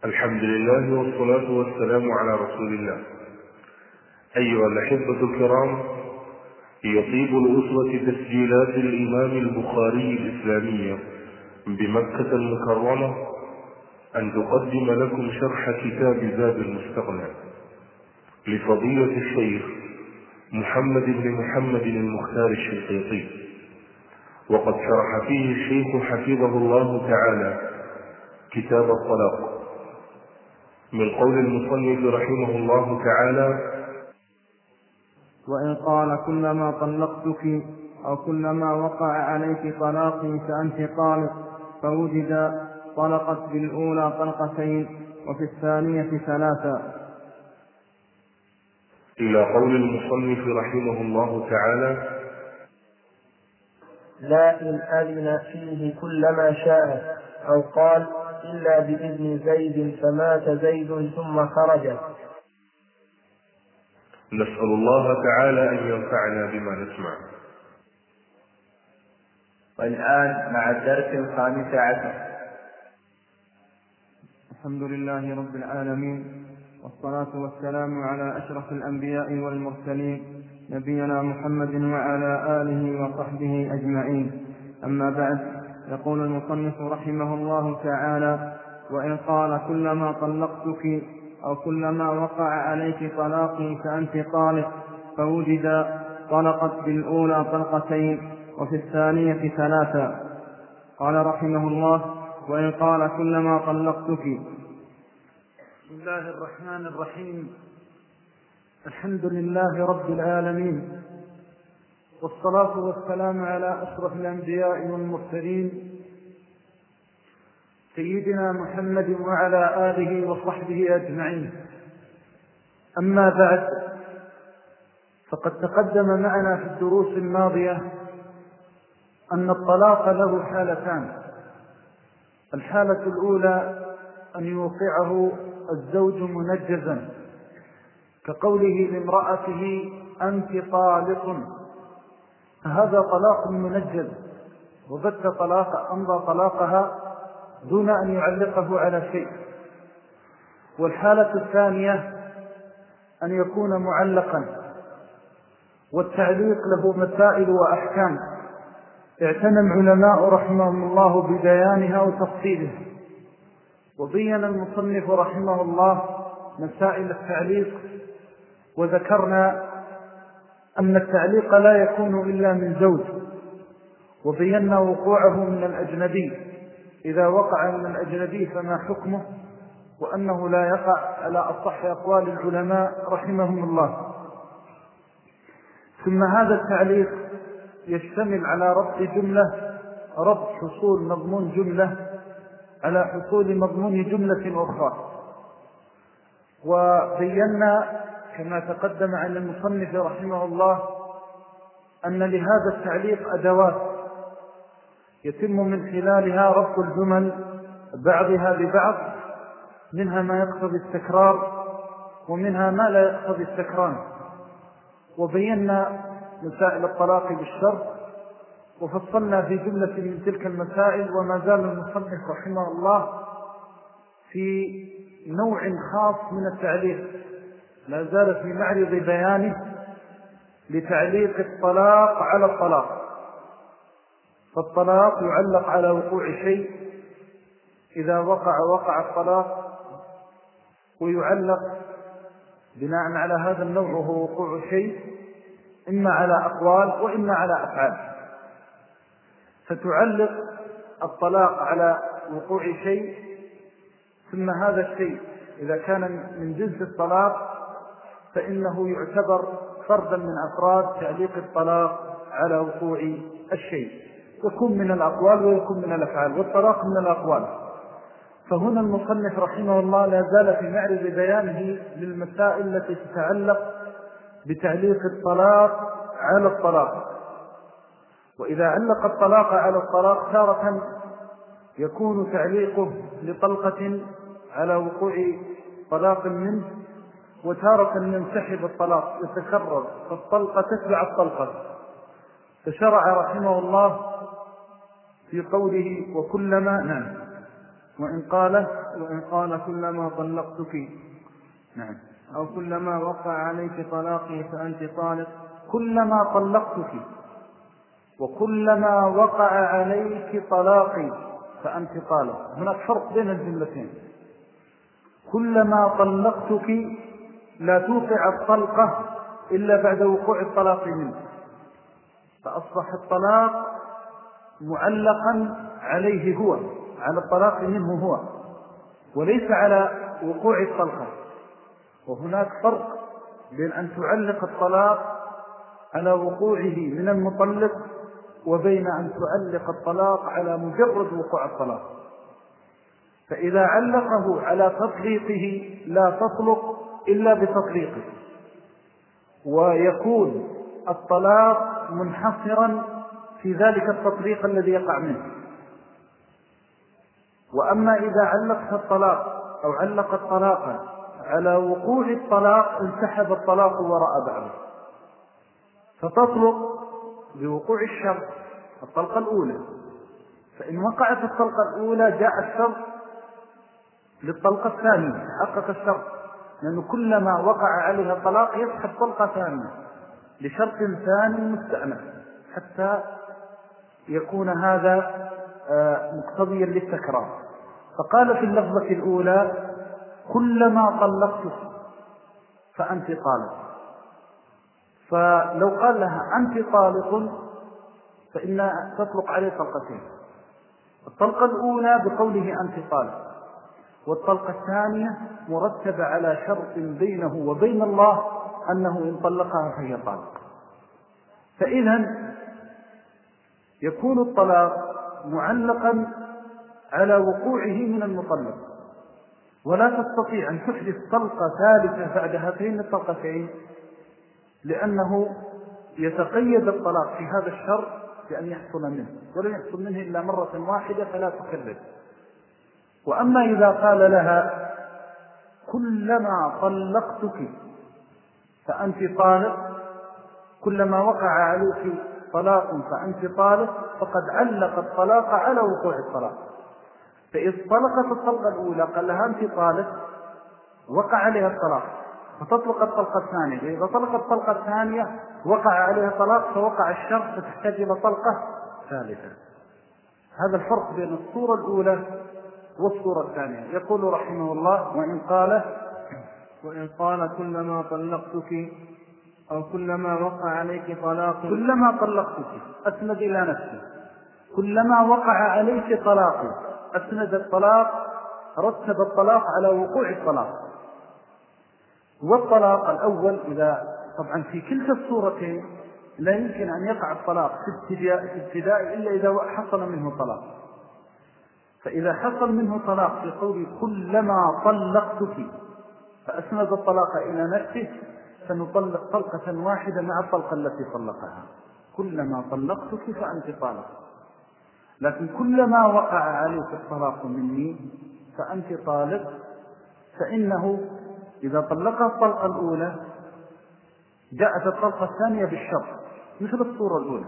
الحمد لله والصلاة والسلام على رسول الله. أيها الأحبة الكرام، يطيب الأسرة تسجيلات الإمام البخاري الإسلامية بمكة المكرمة أن تقدم لكم شرح كتاب زاد المستغنى لفضيلة الشيخ محمد بن محمد المختار الشنقيطي، وقد شرح فيه الشيخ حفظه الله تعالى كتاب الطلاق من قول المصنف رحمه الله تعالى: وإن قال كلما طلقتك أو كلما وقع عليك طلاقي فأنت طالق، فوجد طلقت بالأولى طلقتين وفي الثانية ثلاثا. إلى قول المصنف رحمه الله تعالى: لا إن أذن فيه كلما شاء، أو قال إلا بإذن زيد فمات زيد ثم خرج. نسأل الله تعالى أن ينفعنا بما نسمع. والآن مع الدرس 15. الحمد لله رب العالمين، والصلاة والسلام على أشرف الأنبياء والمرسلين، نبينا محمد وعلى آله وصحبه أجمعين. أما بعد، يقول المصنف رحمه الله تعالى: وإن قال كلما طلقتك أو كلما وقع عليك طلاقي فأنت طالق، فوجد طلقت بالأولى طلقتين وفي الثانية ثلاثا. قال رحمه الله: وإن قال كلما طلقتك. بسم الله الرحمن الرحيم. الحمد لله رب العالمين، والصلاة والسلام على أشرف الأنبياء والمرسلين، سيدنا محمد وعلى آله وصحبه أجمعين. أما بعد، فقد تقدم معنا في الدروس الماضية أن الطلاق له حالتان. الحالة الأولى أن يوقعه الزوج منجزا، كقوله لامرأته أنت طالق، فهذا طلاق منجز وبت أمضى طلاقها دون أن يعلقه على شيء. والحالة الثانية أن يكون معلقا، والتعليق له مسائل وأحكام اعتنى العلماء رحمهم الله ببيانها وتفصيلها. وبين المصنف رحمه الله مسائل التعليق، وذكرنا أن التعليق لا يكون إلا من زوج، وبينا وقوعه من الأجنبي. إذا وقع من الأجنبي فما حكمه، وأنه لا يقع على أصح أقوال العلماء رحمهم الله. ثم هذا التعليق يشتمل على ربط حصول مضمون جملة على حصول مضمون جملة أخرى. وبينا كما تقدم عن المصنف رحمه الله أن لهذا التعليق أدوات يتم من خلالها ربط الجمل بعضها ببعض، منها ما يقتضي التكرار ومنها ما لا يقتضي التكرار. وبينا مسائل الطلاق بالشرط، وفصلنا في جملة من تلك المسائل. وما زال المصنف رحمه الله في نوع خاص من التعليق، لا زال في معرض بيانه لتعليق الطلاق على الطلاق. فالطلاق يعلق على وقوع شيء، إذا وقع الطلاق، ويعلق بناء على هذا النوع وهو وقوع شيء إما على أقوال وإما على أفعال. فتعلق الطلاق على وقوع شيء، ثم هذا الشيء إذا كان من جنس الطلاق فإنه يعتبر فردا من أفراد تعليق الطلاق على وقوع الشيء، يكون من الأقوال ويكون من الأفعال، والطلاق من الأقوال. فهنا المصنف رحمه الله لا زال في معرض بيانه للمسائل التي تتعلق بتعليق الطلاق على الطلاق. وإذا علق الطلاق على الطلاق تارة يكون تعليقه لطلقة على وقوع طلاق منه، وتارة ينسحب الطلاق يتكرر، فالطلقة تتبع الطلقة. فشرع رحمه الله في قوله وكلما وإن قال كلما طلقتك، نعم، أو كلما وقع عليك طلاقي فأنت طالق. كلما طلقتك وكلما وقع عليك طلاقي فأنت طالق. هناك فرق بين الجملتين. كلما طلقتك لا توقع الطلقة إلا بعد وقوع الطلاق منه، فأصبح الطلاق معلقا عليه هو، على الطلاق منه هو، وليس على وقوع الطلقة. وهناك فرق بين أن تعلق الطلاق على وقوعه من المطلق وبين أن تعلق الطلاق على مجرد وقوع الطلاق. فإذا علقه على تطليقه لا تطلق إلا بتطليقه، ويكون الطلاق منحصرا في ذلك التطليق الذي يقع منه. وأما إذا علقت الطلاق أو علق الطلاق على وقوع الطلاق انسحب الطلاق وراء بعضه، فتطلق بوقوع الشرط الطلقة الأولى. فإن وقعت الطلقة الأولى جاء الشرط للطلقة الثانية، تحقق الشرط، لأنه كلما وقع عليها الطلاق يسحب طلقة ثانية لشرط ثاني مستأنف حتى يكون هذا مقتضيا للتكرار. فقال في اللفظة الأولى كلما طلقتك فأنت طالق. فلو قال لها أنت طالق فإن تطلق عليه طلقتين، الطلقة الأولى بقوله أنت طالق، والطلقة الثانية مرتبة على شرط بينه وبين الله أنه إن طلقها فهي طالق. فإذا يكون الطلاق معلقا على وقوعه من المطلق، ولا تستطيع أن تحدث طلقة ثالثة بعد هاتين الطلقتين، لأنه يتقيد الطلاق في هذا الشرط بأن يحصل منه، ولن يحصل منه إلا مرة واحدة فلا تكرر. وأما إذا قال لها كلما طلقتك فأنت طالق، كلما وقع عليك طلاق فأنت طالق، فقد علق الطلاق على وقوع الطلاق. فإذ طلقت الطلقة الأولى قال لها أنت طالق، وقع عليها الطلاق فتطلق الطلقة الثانية. إذا طلقت الطلقة الثانية وقع عليها طلاق فوقع الشرط فتحتاج إلى طلقة ثالثة. هذا الفرق بين الصورة الأولى والصورة الثانية. يقول رحمه الله وإن قال كلما طلقتك أو كلما وقع عليك طلاق، كلما طلقتك أسند إلى نفسه، كلما وقع عليك طلاق أسند الطلاق، رتب الطلاق على وقوع الطلاق. والطلاق الأول إذا طبعا في كلتا الصورتين لا يمكن أن يقع الطلاق في ابتداء إلا إذا حصل منه طلاق. فإذا حصل منه طلاق في قول كلما طلقتك فأسند الطلاق إلى نفسه، فنطلق طلقة واحدة مع الطلقة التي طلقها. كلما طلقتك فأنت طالق. لكن كلما وقع عليك الطلاق مني فأنت طالق، فإنه إذا طلقها الطلقة الأولى جاءت الطلقة الثانية بالشرط مثل الصورة الأولى،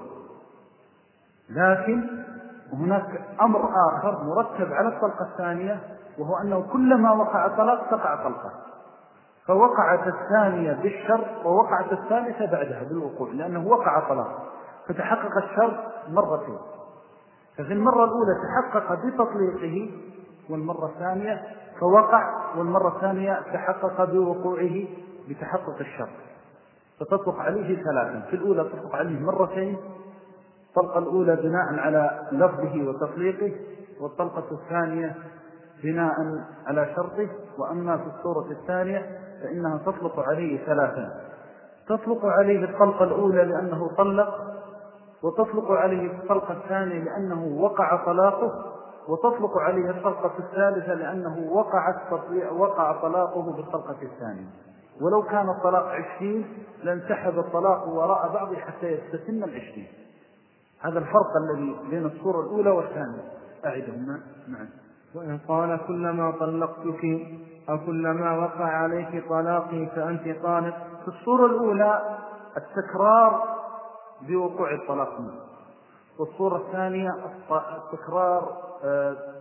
لكن هناك أمر آخر مرتب على الطلقة الثانية، وهو أنه كلما وقع طلاق تقع طلقة، فوقعت الثانية بالشرط ووقعت الثالثة بعدها بالوقوع، لأنه وقع طلاق فتحقق الشرط مرتين. ففي المرة الأولى تحقق بتطليقه، والمرة الثانية فوقع، والمرة الثانية تحقق بوقوعه بتحقق الشرط، فتطلق عليه ثلاثا. في الأولى تطلق عليه مرتين، الطلقة الأولى بناء على لفظه وتطليقه، والطلقة الثانية بناء على شرطه. وأما في الصورة الثانية فإنها تطلق عليه ثلاثا، تطلق عليه الطلقة الأولى لأنه طلق، وتطلق عليه الطلقة الثانية لأنه وقع طلاقه، وتطلق عليه الطلقة الثالثة لأنه وقع طلاقه بالطلقة الثانية. ولو كان الطلاق 20 لانسحب الطلاق وراء بعض حتى يستتم 20. هذا الفرق الذي بين الصورة الأولى والثانية. أعدهما معا. وإن قال كلما طلقتك أو كلما وقع عليك طلاقي فأنت طالق، في الصورة الأولى التكرار بوقوع الطلاق منه، والصورة الثانية التكرار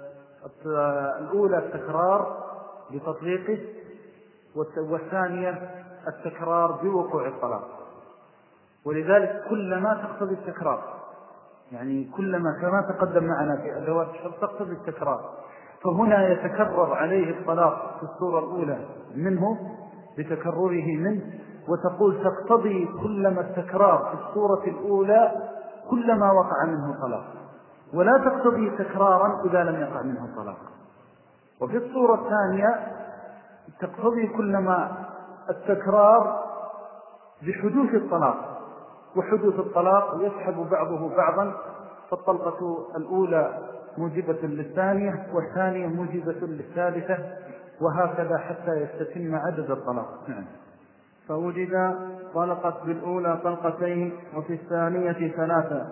الأولى التكرار بتطبيقه، والثانية التكرار بوقوع الطلاق. ولذلك كلما تقتضي التكرار، يعني كلما كما تقدم معنا في أدوات الشرط تقتضي التكرار، فهنا يتكرر عليه الطلاق في الصورة الأولى منه بتكرره منه، وتقول تقتضي كلما التكرار في الصورة الأولى كلما وقع منه طلاق، ولا تقتضي تكرارا إذا لم يقع منه طلاق. وفي الصورة الثانية تقتضي كلما التكرار بحدوث الطلاق، وحدوث الطلاق يسحب بعضه بعضا، فالطلقة الأولى موجبة للثانية والثانية موجبة للثالثة، وهكذا حتى يستتم عدد الطلاق. فوجد طلقت بالأولى طلقتين وفي الثانية ثلاثة.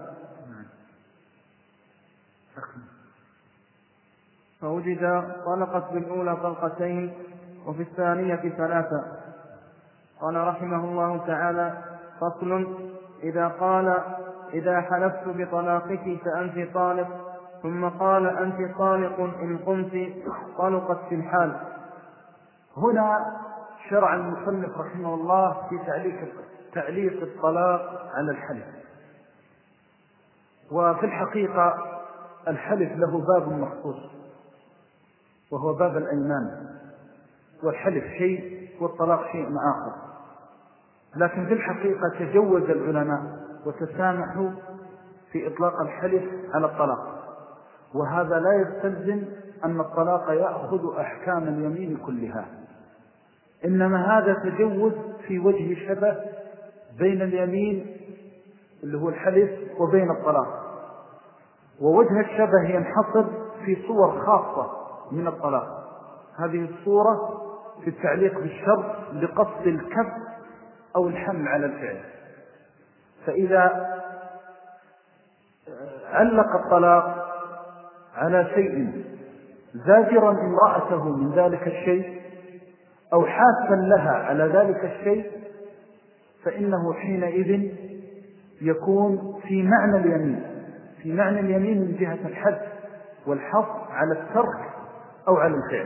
فوجد طلقت بالأولى طلقتين وفي الثانية ثلاثة. قال رحمه الله تعالى: فصل: إذا قال: إذا حلفت بطلاقك فأنت طالق، ثم قال: أنت طالق إن قمت، طلقت في الحال. هنا شرع المصنف رحمه الله في تعليق الطلاق على الحلف. وفي الحقيقة الحلف له باب مخصوص وهو باب الأيمان، والحلف شيء والطلاق شيء آخر، لكن في الحقيقة تجوز العلماء وتسامحوا في إطلاق الحلف على الطلاق، وهذا لا يستلزم أن الطلاق يأخذ أحكام اليمين كلها، إنما هذا تجوز في وجه شبه بين اليمين اللي هو الحلف وبين الطلاق، ووجه الشبه ينحصر في صور خاصة من الطلاق. هذه الصورة في التعليق بالشرط لقصد الكف أو الحمل على الفعل. فإذا علق الطلاق على شيء زاجرا امرأته من ذلك الشيء أو حاسا لها على ذلك الشيء، فإنه حينئذ يكون في معنى اليمين، في معنى اليمين من جهة الحد والحظ على الترك أو على الفعل،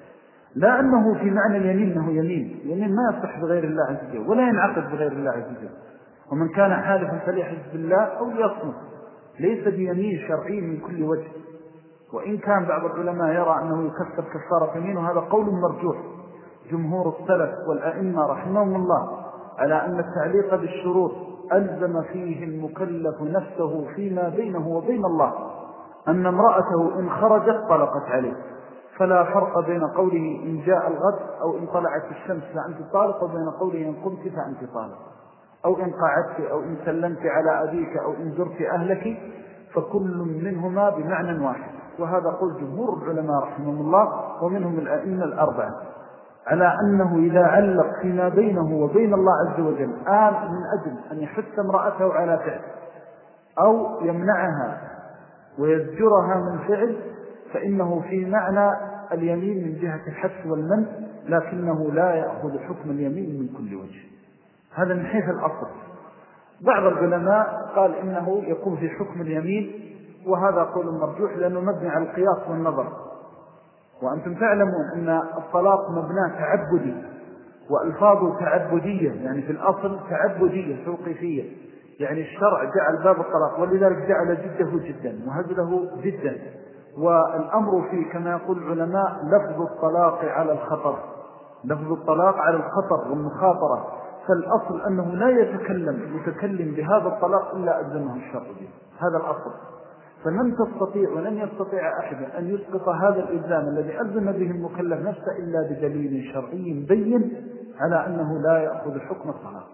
لا أنه في معنى اليمين أنه يمين ما يصح بغير الله عز وجل ولا ينعقد بغير الله عز وجل. ومن كان حالفا فليحلف بالله أو ليصمت، ليس بيمين شرعي من كل وجه. وإن كان بعض العلماء يرى أنه يكفر كفارة يمين، وهذا قول مرجوح. جمهور السلف والأئمة رحمهم الله على أن التعليق بالشروط ألزم فيه المكلف نفسه فيما بينه وبين الله، أن امرأته إن خرجت طلقت عليه، فلا فرق بين قوله إن جاء الغد أو إن طلعت الشمس فأنت طالق، وبين قوله إن قمت فأنت طالق، أو إن قعدت، أو إن سلمت على أبيك، أو إن زرت أهلك، فكل منهما بمعنى واحد. وهذا قول جمهور العلماء رحمهم الله ومنهم الأئمة الأربعة على أنه إذا علق فيما بينه وبين الله عز وجل من أجل أن يحث امرأته على فعل أو يمنعها ويزجرها من فعل، فإنه في معنى اليمين من جهة الحث والمنع، لكنه لا يأخذ حكم اليمين من كل وجه. هذا من حيث الأصل. بعض العلماء قال إنه يكون في حكم اليمين، وهذا قول مرجوح لأنه مبني على القياس والنظر. وأنتم تعلمون أن الطلاق مبنى تعبدي وألفاظه تعبدية، يعني في الأصل تعبدية توقيفية، يعني الشرع جعل باب الطلاق ولذلك جعل جده جدا وهزله جدا. والأمر فيه كما يقول العلماء لفظ الطلاق على الخطر، لفظ الطلاق على الخطر والمخاطرة، فالأصل أنه لا يتكلم بهذا الطلاق إلا ألزمه الشرع به، هذا الأصل. فلن تستطيع ولن يستطيع أحد أن يسقط هذا الإلزام الذي ألزم به المكلف نفسه إلا بدليل شرعي بين على أنه لا يأخذ حكم الطلاق.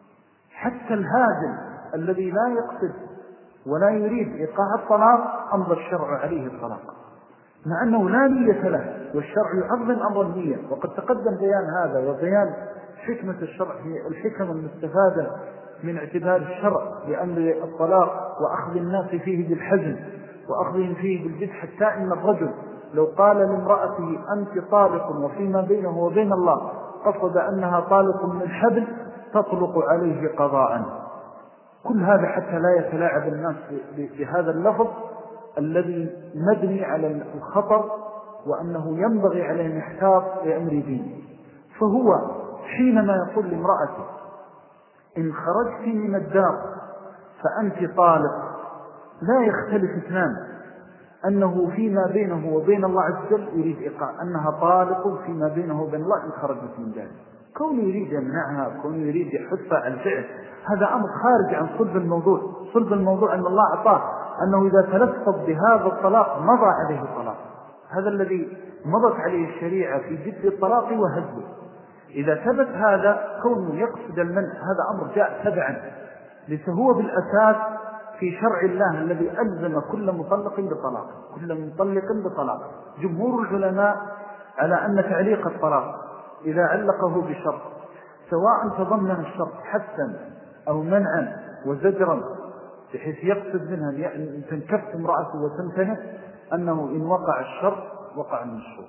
حتى الهازل الذي لا يقصد ولا يريد إيقاع الطلاق أمضى الشرع عليه الطلاق، مع أنه لا نية له، والشرع يعظم أمر النية. وقد تقدم بيان هذا وبيان حكمة الشرع في الحكم المستفادة من اعتبار الشرع لأمر الطلاق وأخذ الناس فيه بالحزم وأخذهم فيه بالجد، حتى إن الرجل لو قال لامرأته أنت طالق وفيما بينه وبين الله قصد أنها طالق من حبل تطلق عليه قضاء. كل هذا حتى لا يتلاعب الناس بهذا اللفظ الذي مبني على الخطر وأنه ينبغي عليه أن يحتاط لأمر دينه. فهو حينما يقول لامرأته إن خرجت من الدار فأنت طالق، لا يختلف اثنان أنه فيما بينه وبين الله عز وجل يريد إيقاع أنها طالق فيما بينه وبين الله إن خرجت من ذلك. كونه يريد يمنعها، كونه يريد يحثها على الفعل، هذا أمر خارج عن صلب الموضوع. صلب الموضوع أن الله أعطاه أنه إذا تلفظ بهذا الطلاق مضى عليه طلاق. هذا الذي مضت عليه الشريعة في جد الطلاق وهزه. إذا ثبت هذا كونه يقصد المنع، هذا أمر جاء تبعا، ليس هو بالأساس في شرع الله الذي ألزم كل مطلق بطلاق، كل مطلق بطلاق. جمهور العلماء على أن تعليق الطلاق إذا علقه بشرط سواء تضمن الشرط حثا أو منعا وزجرا بحيث يقصد منها أن تنكف امرأته وتمتنع، أنه إن وقع الشرط وقع المشروط.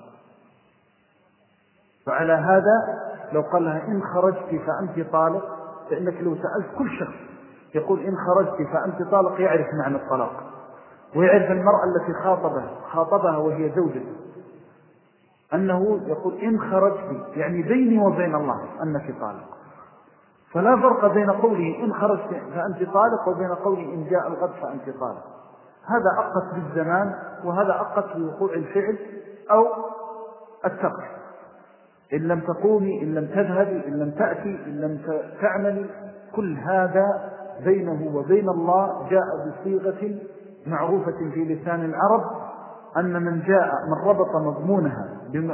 فعلى هذا لو قال لها إن خرجت فأنت طالق، فإنك لو سألت كل شخص يقول إن خرجت فأنت طالق يعرف معنى الطلاق، ويعرف المرأة التي خاطبها وهي زوجته أنه يقول إن خرجت يعني بيني وبين الله أنك طالق. فلا فرق بين قوله إن خرجت فأنت طالق وبين قوله إن جاء الغد فأنت طالق. هذا أقص بالزمان وهذا أقص بوقوع الفعل أو التقع. إن لم تقومي، إن لم تذهبي، إن لم تأتي، إن لم تعملي، كل هذا بينه وبين الله جاء بصيغة معروفة في لسان العرب أن من جاء من ربط مضمونها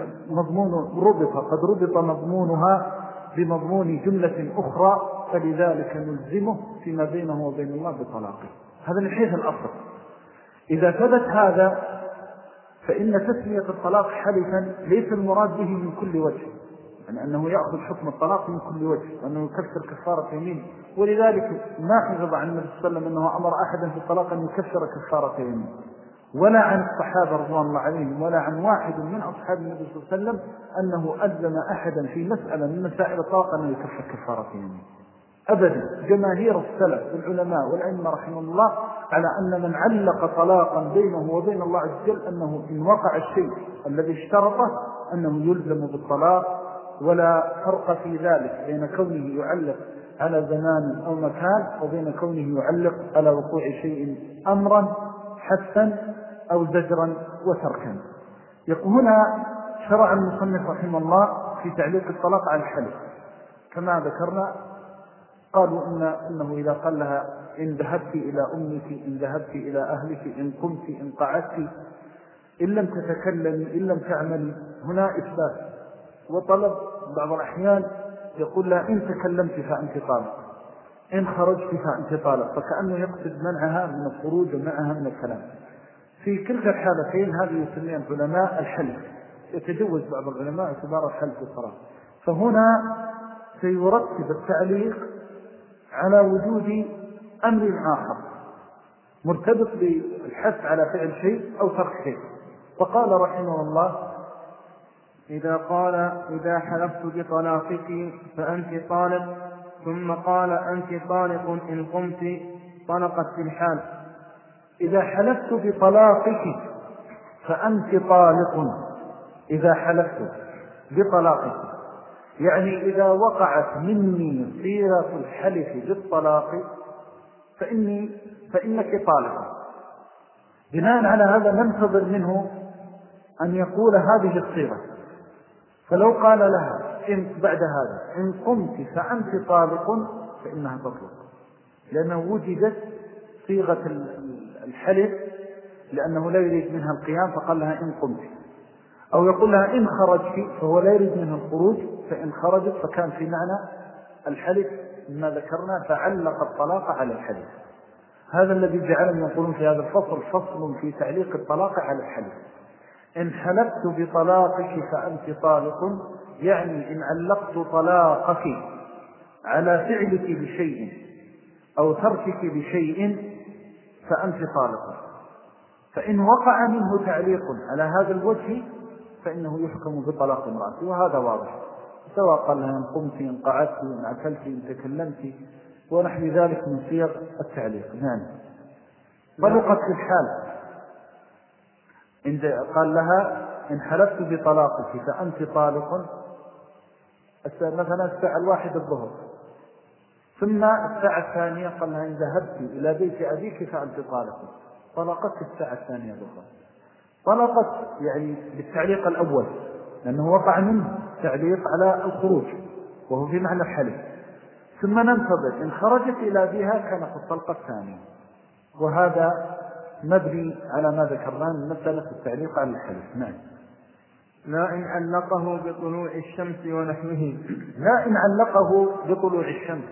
قد ربط مضمونها بمضمون جملة أخرى فلذلك نلزمه فيما بينه وبين الله بطلاقه. هذا من حيث الأصل. إذا ثبت هذا فإن تسمية الطلاق حلفا ليس المراد به من كل وجه، يعني أنه يأخذ حكم الطلاق من كل وجه وأنه يكفر كفارة يمين. ولذلك ما حفظ عن النبي صلى الله عليه وسلم أنه أمر أحدا في الطلاق أن يكفر كفارة يمين، ولا عن الصحابة رضوان الله عليهم، ولا عن واحد من أصحاب النبي صلى الله عليه وسلم أنه ألزم أحدا في مسألة من مسائل الطلاق أن يكفر كفارة يمين أبدا. جماهير السلف والعلماء والأئمة رحمه الله على أن من علق طلاقا بينه وبين الله عز وجل أنه إن وقع الشيء الذي اشترطه أنه يلزم بالطلاق، ولا فرق في ذلك بين كونه يعلق على زمان أو مكان وبين كونه يعلق على وقوع شيء أمرا حثا أو زجرا وتركا. هنا شرع المصنف رحمه الله في تعليق الطلاق على الحلف كما ذكرنا. قالوا إنه إذا قال لها إن ذهبت إلى أمك، إن ذهبت إلى أهلك، إن قمت، إن قعدت، إن لم تتكلمي، إن لم تعملي، هنا إثبات وطلب. بعض الأحيان يقول لها إن تكلمت فأنت طالق، إن خرجت فأنت طالق، فكأنه يقصد منعها من الخروج ومنعها من الكلام. في كلتا الحالتين هذه يسميها العلماء الحلف، يتجوز بعض العلماء اعتبار الحلف الصلاة. فهنا سيرتب التعليق على وجود أمر آخر مرتبط بالحث على فعل شيء أو ترك شيء. فقال رحمه الله إذا حلفت بطلاقك فأنت طالق، ثم قال أنت طالق إن قمت، طلقت في الحال. إذا حلفت بطلاقك فأنت طالق، إذا حلفت بطلاقك يعني إذا وقعت مني صيغة الحلف بالطلاق فإنك طالق. بناء على هذا ننتظر منه أن يقول هذه الصيغة. فلو قال لها إن بعد هذا إن قمت فأنت طالق فإنها تطلق، لأنه وجدت صيغة الحلف لأنه لا يريد منها القيام فقال لها إن قمت. أو يقول لها إن خرجت فهو لا يريد منها الخروج، فإن خرجت فكان في معنى الحلف ما ذكرنا فعلق الطلاق على الحلف. هذا الذي جعلنا يقولون في هذا الفصل فصل في تعليق الطلاق على الحلف. إن حلفت بطلاقك فأنت طالق يعني إن علقت طلاقك على فعلك بشيء أو تركك بشيء فأنت طالق. فإن وقع منه تعليق على هذا الوجه فإنه يحكم بطلاق امرأته، وهذا واضح، سواء قال لها إن قمت، إن قعدت، إن أكلت، إن تكلمت ونحن ذلك من صيغ التعليق. طلقت في الحال قال لها إن حلفت بطلاقك فأنت طالق، مثلا الساعة 1 الظهر، ثم الساعة 2 قال لها إن ذهبت إلى بيت أبيك فأنت طالق، طلقت الساعة 2 ظهرا. طلقت يعني بالتعليق الأول لأنه وقع منه تعليق على الخروج وهو في معنى الحلف، ثم ننتظر إن خرجت إلى بها كانت الطلقة الثانية. وهذا مبني على ما ذكرناه من مسألة التعليق على الحلف. نعم. لا إن علقه بطلوع الشمس ونحوه. لا إن علقه بطلوع الشمس،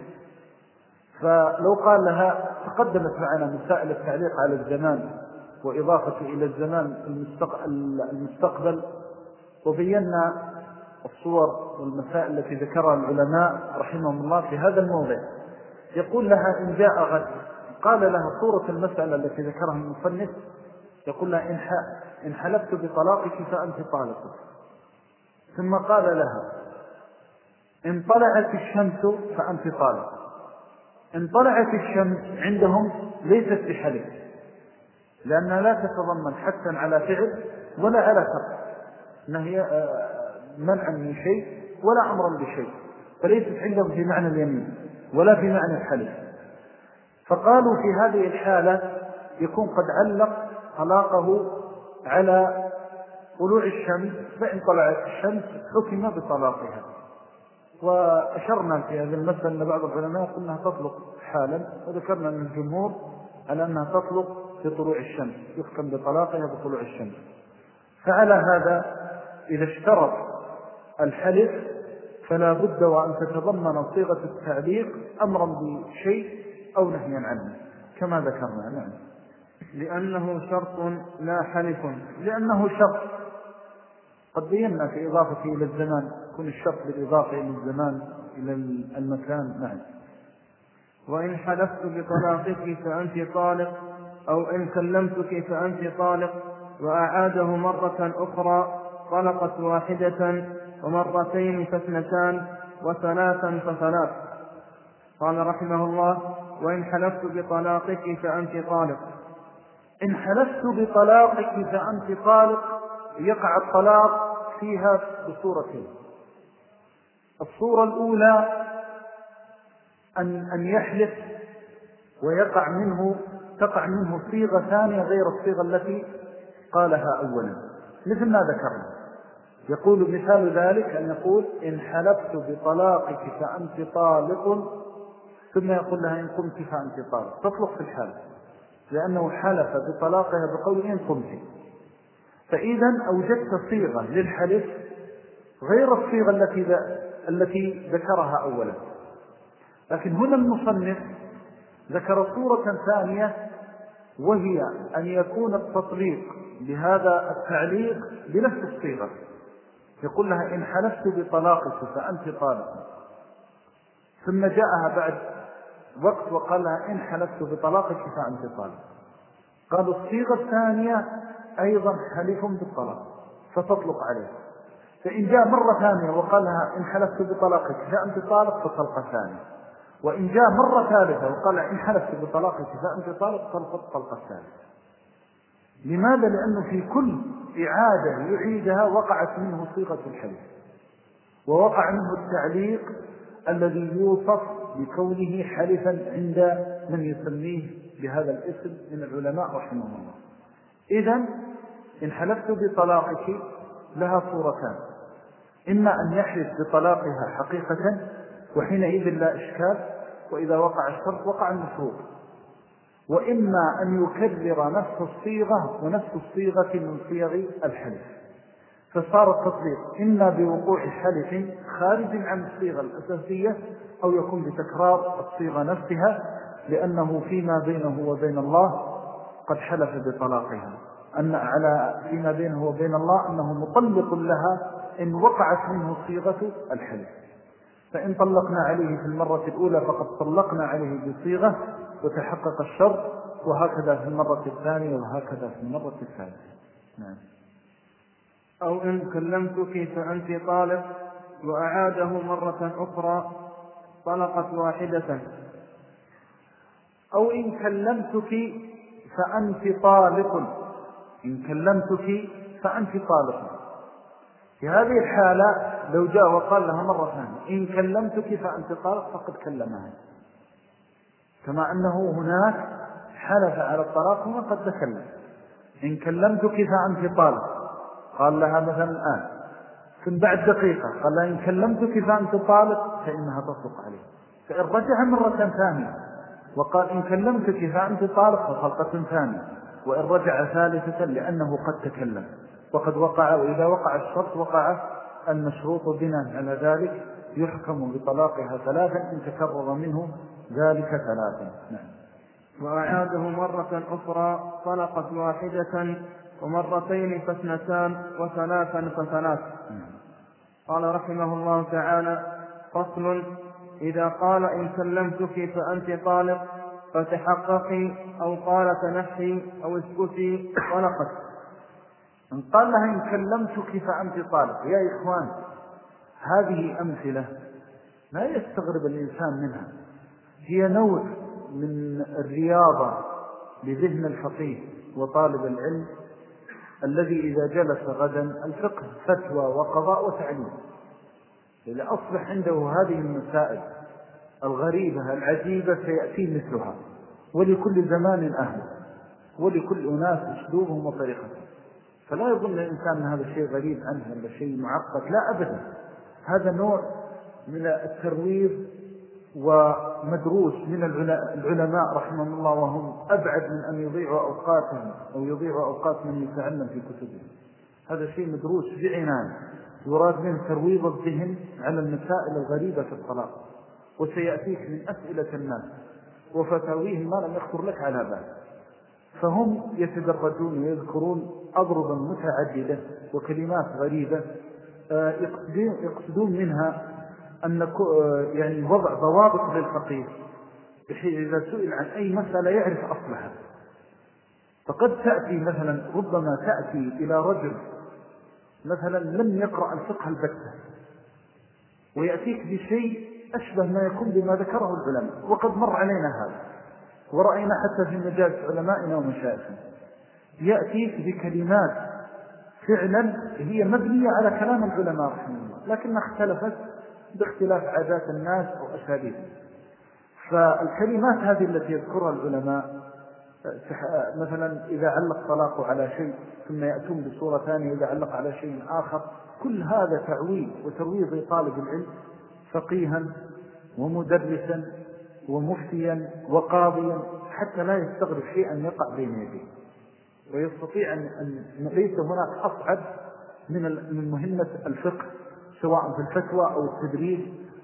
فلو قال لها تقدمت معنا مسائل التعليق على الزمان وإضافة إلى الزمان المستقبل، وبينا الصور والمسائل التي ذكرها العلماء رحمهم الله في هذا الموضع. يقول لها إن جاء غد، قال لها صورة المسألة التي ذكرها المصنف، يقول لها إن حلفت بطلاقك فأنت طالق، ثم قال لها إن طلعت الشمس فأنت طالق. إن طلعت الشمس عندهم ليست بحلف، لأنها لا تتضمن حتى على فعل ولا على ترك، نهي منعا من شيء ولا أمرا بشيء، فليست عندهم في معنى اليمين ولا في معنى الحلف. فقالوا في هذه الحالة يكون قد علق طلاقه على طلوع الشمس، فإن طلعت الشمس حكم بطلاقها. وأشرنا في هذا المسألة أن بعض العلماء قلنا أنها تطلق حالا، وذكرنا من الجمهور على أنها تطلق بطلوع الشمس، يحكم بطلاقها بطلوع الشمس. فعلى هذا إذا اشترط الحلف فلا بد وأن تتضمن صيغة التعليق أمرا بشيء أو نهيا عنه كما ذكرنا. نعم. لأنه شرط لا حلف. لأنه شرط قد بينا في إضافته إلى الزمان، يكون الشرط بالإضافة إلى الزمان إلى المكان. نعم. وإن حلفت بطلاقك فأنت طالق، أو إن كلمتك فأنت طالق، وأعاده مرة أخرى طلقت واحدة، ومرتين فاثنتان، وثلاثا فثلاث. قال رحمه الله: وإن حلفت بطلاقك فأنت طالق. إن حلفت بطلاقك فأنت طالق، يقع الطلاق فيها بصورتين. الصورة الأولى أن يحلف تقع منه صيغة ثانية غير الصيغة التي قالها أولا، مثل ما ذكرنا. يقول مثال ذلك أن يقول إن حلفت بطلاقك فأنت طالق، ثم يقول لها إن قمت فأنت طالق، تطلق في الحالة، لأنه حلف بطلاقها بقول إن قمت. فإذا أوجدت صيغة للحلف غير الصيغة التي ذكرها أولا. لكن هنا المصنف ذكر صورة ثانية، وهي أن يكون التطليق بهذا التعليق بنفس الصيغة. يقول لها إن حلفت بطلاقك فأنت طالق، ثم جاءها بعد وقت وقال لها إن حلفت بطلاقك فأنت طالق. قالوا الصيغة الثانية أيضا حلف بالطلاق فتطلق عليه. فإن جاء مرة ثانية وقال لها إن حلفت بطلاقك فأنت طالق فطلقة ثانية، وإن جاء مرة ثالثة وقال لها إن حلفت بطلاقك فأنت طالق طلقة ثالثة. لماذا؟ لأنه في كل إعادة يعيدها وقعت منه صيغة الحلف، ووقع منه التعليق الذي يوصف بكونه حلفا عند من يسميه بهذا الاسم من العلماء رحمه الله. إذن إن حلفت بطلاقك لها صورتان: إما أن يحلف بطلاقها حقيقة وحينئذ لا إشكال، وإذا وقع الشرط وقع المشروط، وإما أن يكرر نفس الصيغة ونفس الصيغة من صيغ الحلف، فصار التطبيق إما بوقوع حلف خارج عن الصيغة الأساسية، أو يكون بتكرار الصيغة نفسها، لأنه فيما بينه وبين الله قد حلف بطلاقها، أن على فيما بينه وبين الله أنه مطلق لها إن وقعت منه صيغة الحلف. فإن طلقنا عليه في المرة الأولى فقد طلقنا عليه بصيغة وتحقق الشرط، وهكذا في المرة الثانية وهكذا في المرة الثالثة. نعم. أو إن كلمتك فأنت طالق، وأعاده مرة أخرى طلقت واحدة. أو إن كلمتك فأنت طالق، إن كلمتك فأنت طالق. في هذه الحالة لو جاء وقال لها مرة ثانية إن كلمتك فأنت طالق فقد كلمها، كما أنه هناك حلف على الطلاق هنا قد تكلم. إن كلمتك فأنت طالق قال لها مثلا الآن، ثم بعد دقيقة قال لها إن كلمتك فأنت طالق فإنها تصدق عليه. فإن رجع مرة ثانية وقال إن كلمتك فأنت طالق فطلقة ثانية، وإن رجع ثالثة لأنه قد تكلم وقد وقع، وإذا وقع الشرط وقع المشروط بناء على ذلك يحكم بطلاقها ثلاثا إن تكرر منه ذلك ثلاثا. نعم. وأعاده مرة أخرى طلقت واحدة ومرتين فاثنتان وثلاثا فثلاث. قال رحمه الله تعالى: فصل: إذا قال إن كلمتك فأنت طالق فتحققي، أو قال تنحي أو اسكتي طلقت. إن قال لها إن كلمتك فأنت طالق، يا إخوان هذه أمثلة لا يستغرب الإنسان منها، هي نوع من الرياضة لذهن الفقيه وطالب العلم الذي إذا جلس غدا الفقه فتوى وقضاء وتعليم، إذا أصبح عنده هذه المسائل الغريبة العجيبة سيأتي مثلها، ولكل زمان أهل ولكل أناس أسلوبهم وطريقتهم. فلا يظن الإنسان أن هذا الشيء غريب عنه ولا شيء معقد، لا أبدا، هذا نوع من الترويض ومدروس من العلماء رحمهم الله، وهم أبعد من أن يضيعوا أوقاتهم أو يضيعوا أوقات من يتعلم في كتبهم. هذا شيء مدروس بعناية يراد منه ترويض الذهن على المسائل الغريبة في الطلاق، وسيأتيك من أسئلة الناس وفتاويهم ما لم يخطر لك على بال. فهم يتدرجون ويذكرون أضربا متعددة وكلمات غريبة يقصدون منها أن يعني وضع ضوابط للفقيه بحيث إذا سئل عن أي مسألة يعرف أصلها. فقد تأتي مثلا، ربما تأتي إلى رجل مثلا لم يقرأ الفقه البتة ويأتيك بشيء أشبه ما يكون بما ذكره العلماء، وقد مر علينا هذا ورأينا حتى في مجالس علمائنا ومشايخنا، يأتيك بكلمات فعلا هي مبنية على كلام العلماء رحمه الله لكنها اختلفت باختلاف عادات الناس أو أساليبهم. فالكلمات هذه التي يذكرها العلماء مثلا إذا علق طلاقه على شيء ثم يأتون بصورة ثانية إذا علق على شيء آخر، كل هذا تعويل وترويض لطالب العلم فقيها ومدرسا ومفتيا وقاضيا حتى لا يستغرب شيئا يقع بين يديه، ويستطيع أن ليس هناك أصعب من مهمة الفقه سواء في الفتوى أو التدريس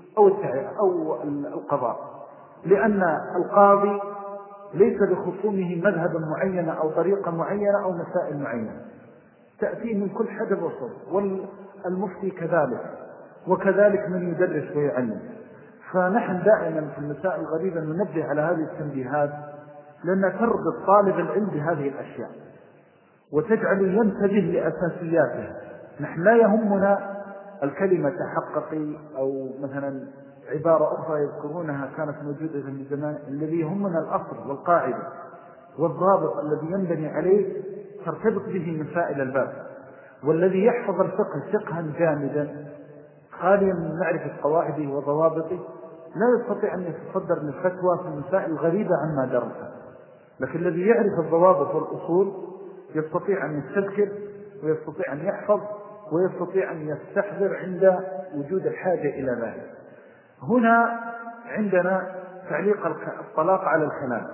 أو القضاء، لأن القاضي ليس لخصومه مذهبا معينة أو طريقة معينة أو مسائل معينة، تأتيه من كل حدب وصوب، والمفتي كذلك، وكذلك من يدرس ويعلم. فنحن دائما في المسائل الغريبة ننبه على هذه التنبيهات لأنها تربط طالب العلم بهذه الأشياء وتجعل ينتبه لأساسياته. نحن لا يهمنا الكلمة تحققي أو مثلا عبارة أخرى يذكرونها كانت موجودة من زمان، الذي يهمنا الأصل والقاعدة والضابط الذي ينبني عليه ترتبط به مسائل الباب. والذي يحفظ الفقه فقها جامدا خاليا من معرفة قواعده وضوابطه لا يستطيع أن يتصدر للفتوى في المسائل الغريبة عما درسها، لكن الذي يعرف الضوابط والأصول يستطيع أن يستذكر ويستطيع أن يحفظ ويستطيع أن يستحضر عند وجود الحاجة إلى ذلك. هنا عندنا تعليق الطلاق على الكلام،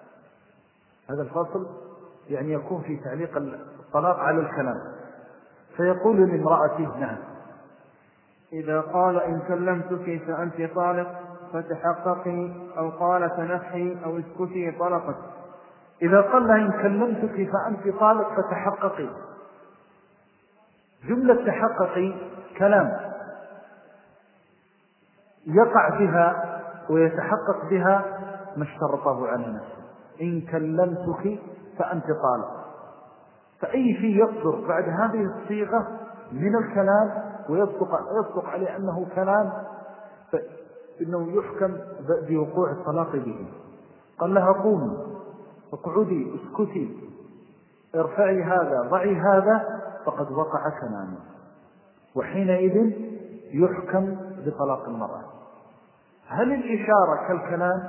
هذا الفصل يعني يكون في تعليق الطلاق على الكلام. فيقول لامرأته: نعم. إذا قال إن كلمتك فأنت طالق فتحققي، أو قال تنحي أو اسكتي طلقت. إذا قال لها إن كلمتك فأنت طالق فتحققي، جملة تحققي كلام يقع بها ويتحقق بها ما اشترطه على نفسه. إن كلمتك فأنت طالق، فأي شيء يصدر بعد هذه الصيغة من الكلام ويصدق عليه أنه كلام فإنه يحكم بوقوع الطلاق به. قال لها قومي اقعدي اسكتي ارفعي هذا ضعي هذا، فقد وقع كلاما، وحينئذ يحكم بطلاق المرأة. هل الإشارة كالكلام؟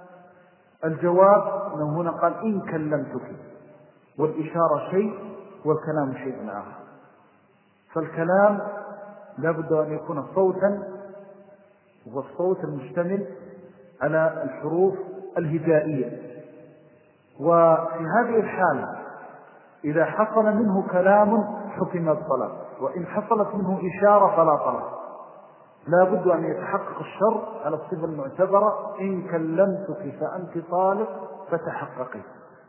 الجواب أنه هنا قال إن كلمتك، والإشارة شيء والكلام شيء آخر. فالكلام لابد أن يكون صوتا، والصوت المشتمل على الحروف الهجائية. وفي هذه الحالة إذا حصل منه كلام حكم الطلاق، وإن حصلت منه إشارة فلا طلاق. لا بد أن يتحقق الشرط على الصفة المعتبرة: إن كلمتك فأنت طالق فتحققي،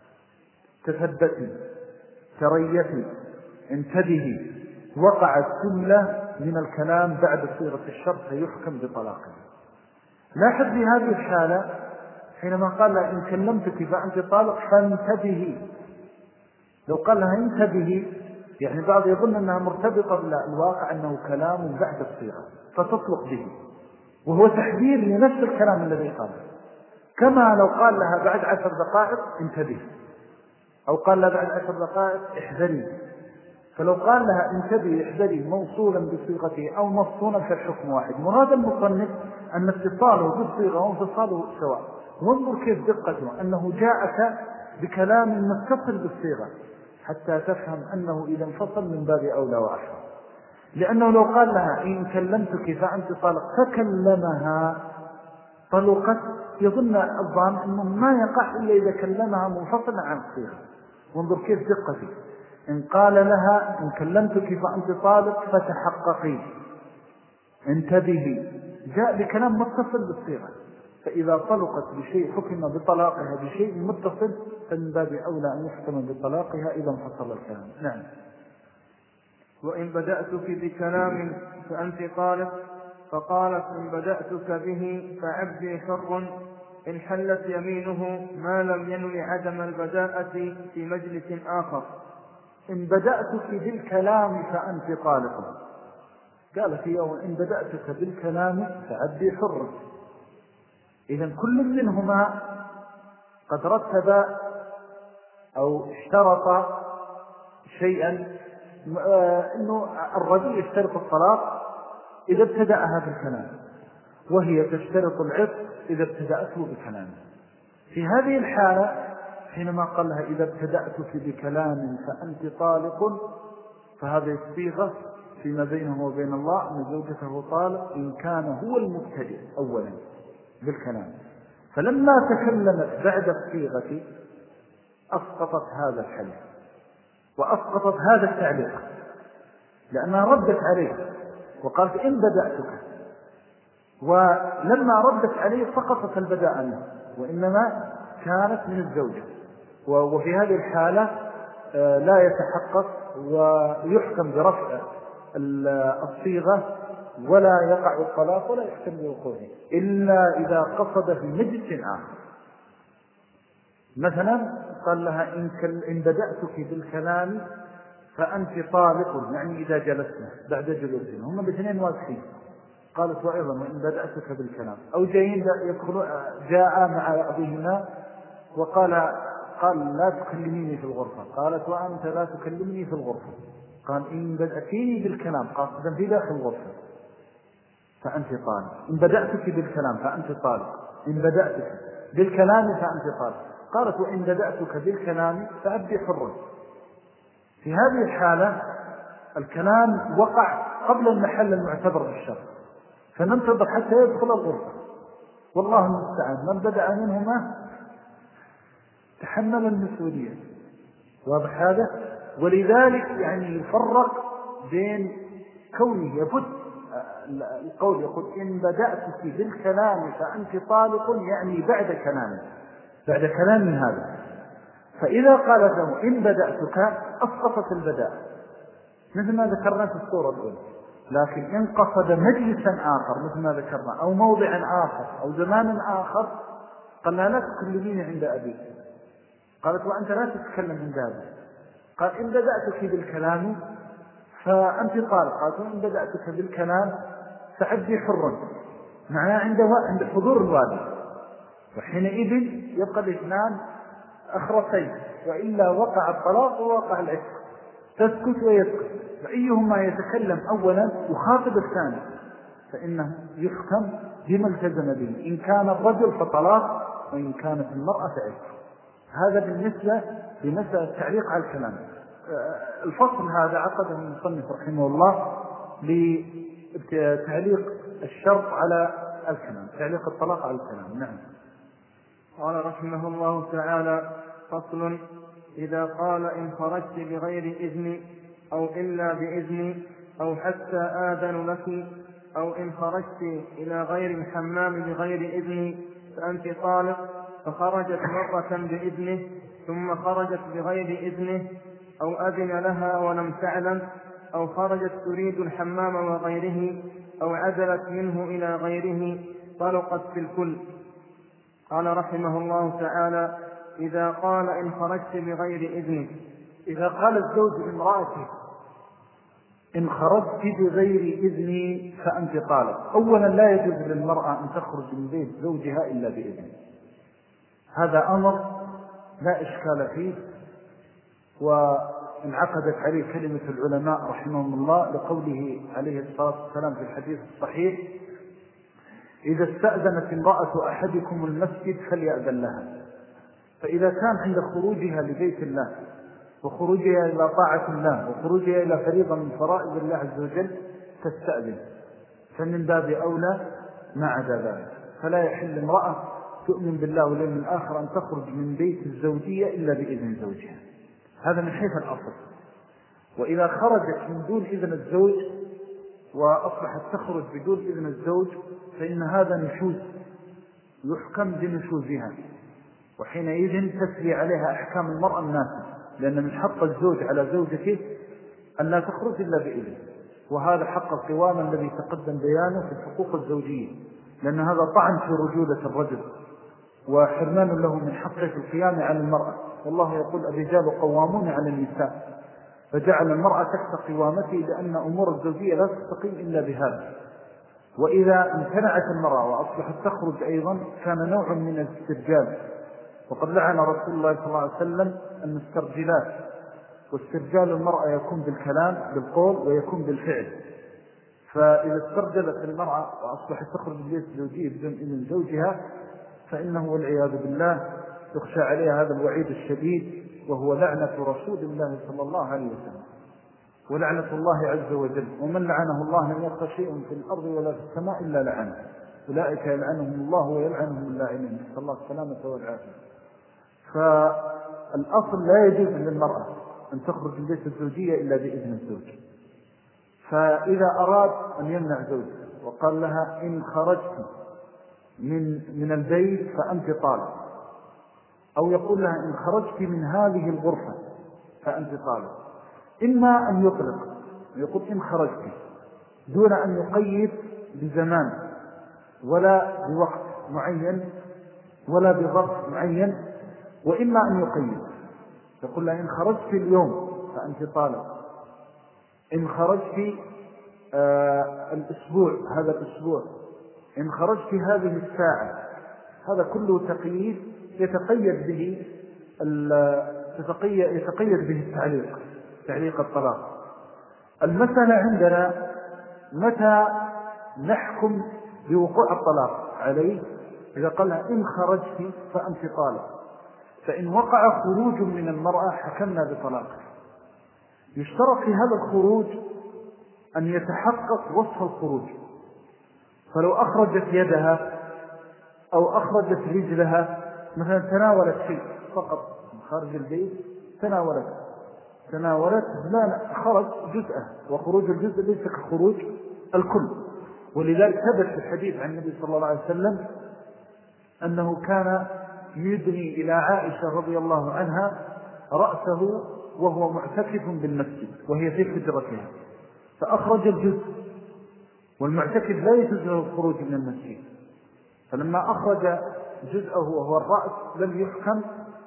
تثبتي، تريتي، انتبهي. وقعت جملة من الكلام بعد صيغة الشرط فيحكم بطلاقه. لاحظ في هذه الحالة حينما قال لها إن كلمتك فأنت طالق فانتبهي، لو قال لها انتبهي يعني بعض يظن أنها مرتبطة بالواقع أنه كلام بعد الصيغة فتطلق به، وهو تحذير لنفس الكلام الذي قاله. كما لو قال لها بعد 10 دقائق انتبهي، أو قال لها بعد 10 دقائق احذري. فلو قال لها انتبهي احذري موصولا بصيغته أو مفصولا فالحكم واحد. مراد المصنف أن اتصاله بالصيغة وانفصاله سواء. وانظر كيف دقته أنه جاءك بكلام متصل بالصيغة حتى تفهم أنه إذا انفصل من باب أولى وأحرى. لأنه لو قال لها إن كلمتك فأنت طالق فكلمها طلقت، يظن الظان أنه ما يقع إلا إذا كلمها منفصلا عن الصيغة. وانظر كيف دقته. إن قال لها إن كلمتك فأنت طالق فتحققي، انتبهي، جاء بكلام متصل بالصيغة. فإذا طلقت بشيء حكم بطلاقها بشيء متصل فمن باب أولى أن يحكم بطلاقها إذا انفصل الكلام. نعم. وإن بدأتك بكلام فأنت طالق، فقالت إن بدأتك به فعبدي حر إن حلت يمينه ما لم ينوي عدم البداءة في مجلس آخر. إن بدأتك بالكلام فأنت طالق، قال في يوم إن بدأتك بالكلام فعبدي حر. إذن كل منهما قد رتب أو اشترط شيئا، إنه الرجل يشترط الطلاق إذا ابتدأها بالكلام، وهي تشترط العتق إذا ابتدأته بكلام. في هذه الحالة حينما قال لها إذا ابتدأتك بكلام فأنت طالق، فهذه الصيغة فيما بينه وبين الله أن زوجته طالق إن كان هو المبتدئ أولا بالكلام. فلما تكلمت بعد الصيغة أسقطت هذا الحديث وأسقطت هذا التعليق، لأنها ردت عليه وقالت إن بدأتك، ولما ردت عليه سقطت البداء منه وإنما كانت من الزوجة. وفي هذه الحالة لا يتحقق ويحكم برفع الصيغة ولا يقع الطلاق ولا يحكم بوقوعه إلا إذا قصد في مجلس آخر. مثلا قال لها إن بدأتك بالكلام فأنت طالق، يعني إذا جلسنا بعد جلوسنا، هم باثنين واضحين. قالت وأيضا وإن بدأتك بالكلام، أو جاء مع بعضهما وقال لا تكلميني في الغرفة، قالت وأنت لا تكلمني في الغرفة. قال إن بدأتيني بالكلام، قاصدا في داخل الغرفة، فأنت طالق. إن بدأتك بالكلام فأنت طالق، إن بدأتك بالكلام فأنت طالق. قالت وإن بدأتك بالكلام فأبدي حر. في هذه الحالة الكلام وقع قبل المحل المعتبر بالشرع، فننتظر حتى يدخل الغرفة، والله المستعان. من بدأ منهما تحمل المسؤولية. واضح هذا؟ ولذلك يعني يفرق بين كونه يفت القول يقول إن بدأتك بالكلام فأنت طالق، يعني بعد كلام هذا. فإذا قالت له إن بدأتك أسقطت البداء مثل ما ذكرنا في الصورة الأولى. لكن إن قصد مجلسا آخر مثل ما ذكرنا أو موضعا آخر أو زمان آخر، قال لا تكلميني عند أبيك، قالت وأنت لا تتكلم عند أبيك. قال إن بدأتك بالكلام فأنت طالق، قالت وإن بدأتك بالكلام فعبدي حر، معناه عند حضور الوالد. وحينئذ يبقى الاثنان أخرسين، وإلا وقع الطلاق ووقع العتق، تسكت ويسكت، فأيهما يتكلم أولا يخاطب الثاني فإنه يحكم بما التزم به، إن كان الرجل فطلاق وإن كانت المرأة فعتق. هذا بالنسبة لمسألة التعليق على الكلام. الفصل هذا عقده المصنف رحمه الله لتعليق الشرط على الكلام، تعليق الطلاق على الكلام. نعم. قال رحمه الله تعالى: فصل: إذا قال إن خرجت بغير إذن أو إلا بإذن أو حتى آذن لك، أو إن خرجت إلى غير الحمام بغير إذن فأنت طالق، فخرجت مرة بإذنه ثم خرجت بغير إذنه أو أذن لها ولم تعلم، أو خرجت تريد الحمام وغيره أو عدلت منه إلى غيره، طلقت في الكل. قال رحمه الله تعالى: إذا قال إن خرجت بغير إذن. إذا قال الزوج لامرأته إن خرجت بغير إذني فأنت طالق، أولا لا يجوز للمرأة أن تخرج من بيت زوجها إلا بإذن، هذا أمر لا إشكال فيه، وانعقدت عليه كلمة العلماء رحمهم الله لقوله عليه الصلاة والسلام في الحديث الصحيح: إذا استأذنت امرأة أحدكم المسجد فليأذن لها. فإذا كان عند خروجها لبيت الله وخروجها إلى طاعة الله وخروجها إلى فريضة من فرائض الله عز وجل تستأذن، فمن باب أولى ما عدا ذلك. فلا يحل امرأة تؤمن بالله واليوم الآخر أن تخرج من بيت الزوجية إلا بإذن زوجها، هذا من حيث الأصل. وإذا خرجت من دون إذن الزوج وأصبحت تخرج بدون إذن الزوج فإن هذا نشوز يحكم بنشوزها، وحينئذ تسري عليها أحكام المرأة الناسة، لأن من حق الزوج على زوجته أن لا تخرج إلا بإذن، وهذا حق القوام الذي تقدم بيانه في الحقوق الزوجية، لأن هذا طعن في رجولة الرجل وحرمان له من حقه في القيام على المرأة، والله يقول: الرجال قوامون على النساء، فجعل المرأة تحت قوامته لأن أمور الزوجية لا تستقيم إلا بهذا. وإذا امتنعت المرأة وأصبحت تخرج أيضا كان نوع من الاسترجال، وقد لعن رسول الله صلى الله عليه وسلم المسترجلات، واسترجال المرأة يكون بالكلام بالقول ويكون بالفعل. فإذا استرجلت المرأة وأصبحت تخرج من بيت الزوجية بدون إذن زوجها فإنه والعياذ بالله يخشى عليها هذا الوعيد الشديد، وهو لعنة رسول الله صلى الله عليه وسلم ولعنة الله عز وجل. ومن لعنه الله لم يبق شيء في الأرض ولا في السماء إلا لعنه، أولئك يلعنهم الله ويلعنهم اللاعنين، نسأل الله السلامة والعافية. فالأصل لا يجوز للمرأة أن تخرج من بيت الزوجية إلا بإذن الزوج. فإذا أراد أن يمنع زوجها وقال لها إن خرجت من البيت فأنت طالق، أو يقول لها إن خرجت من هذه الغرفة فأنت طالق، إما أن يطلق ويقول إن خرجت دون أن يقيد بزمان ولا بوقت معين ولا بظرف معين، وإما أن يقيد يقول لها إن خرجت اليوم فأنت طالق، إن خرجت الأسبوع هذا الأسبوع، إن خرجت هذه الساعة، هذا كله تقييد يتقيد به تعليق الطلاق. المسألة عندنا متى نحكم بوقوع الطلاق عليه؟ إذا قال إن خرجت فأنت طالق، فإن وقع خروج من المرأة حكمنا بطلاقه. يشترط في هذا الخروج أن يتحقق وصف الخروج، فلو أخرجت يدها أو أخرجت رجلها مثلا تناولت شيء فقط من خارج البيت، تناولت لا خرج جزءه، وخروج الجزء ليس كخروج الكل. ولذلك ثبت في الحديث عن النبي صلى الله عليه وسلم أنه كان يدني إلى عائشة رضي الله عنها رأسه وهو معتكف بالمسجد وهي في حجرتها، فأخرج الجزء، والمعتكف لا يجوز الخروج من المسجد، فلما أخرج جزءه وهو الرأس لم يحكم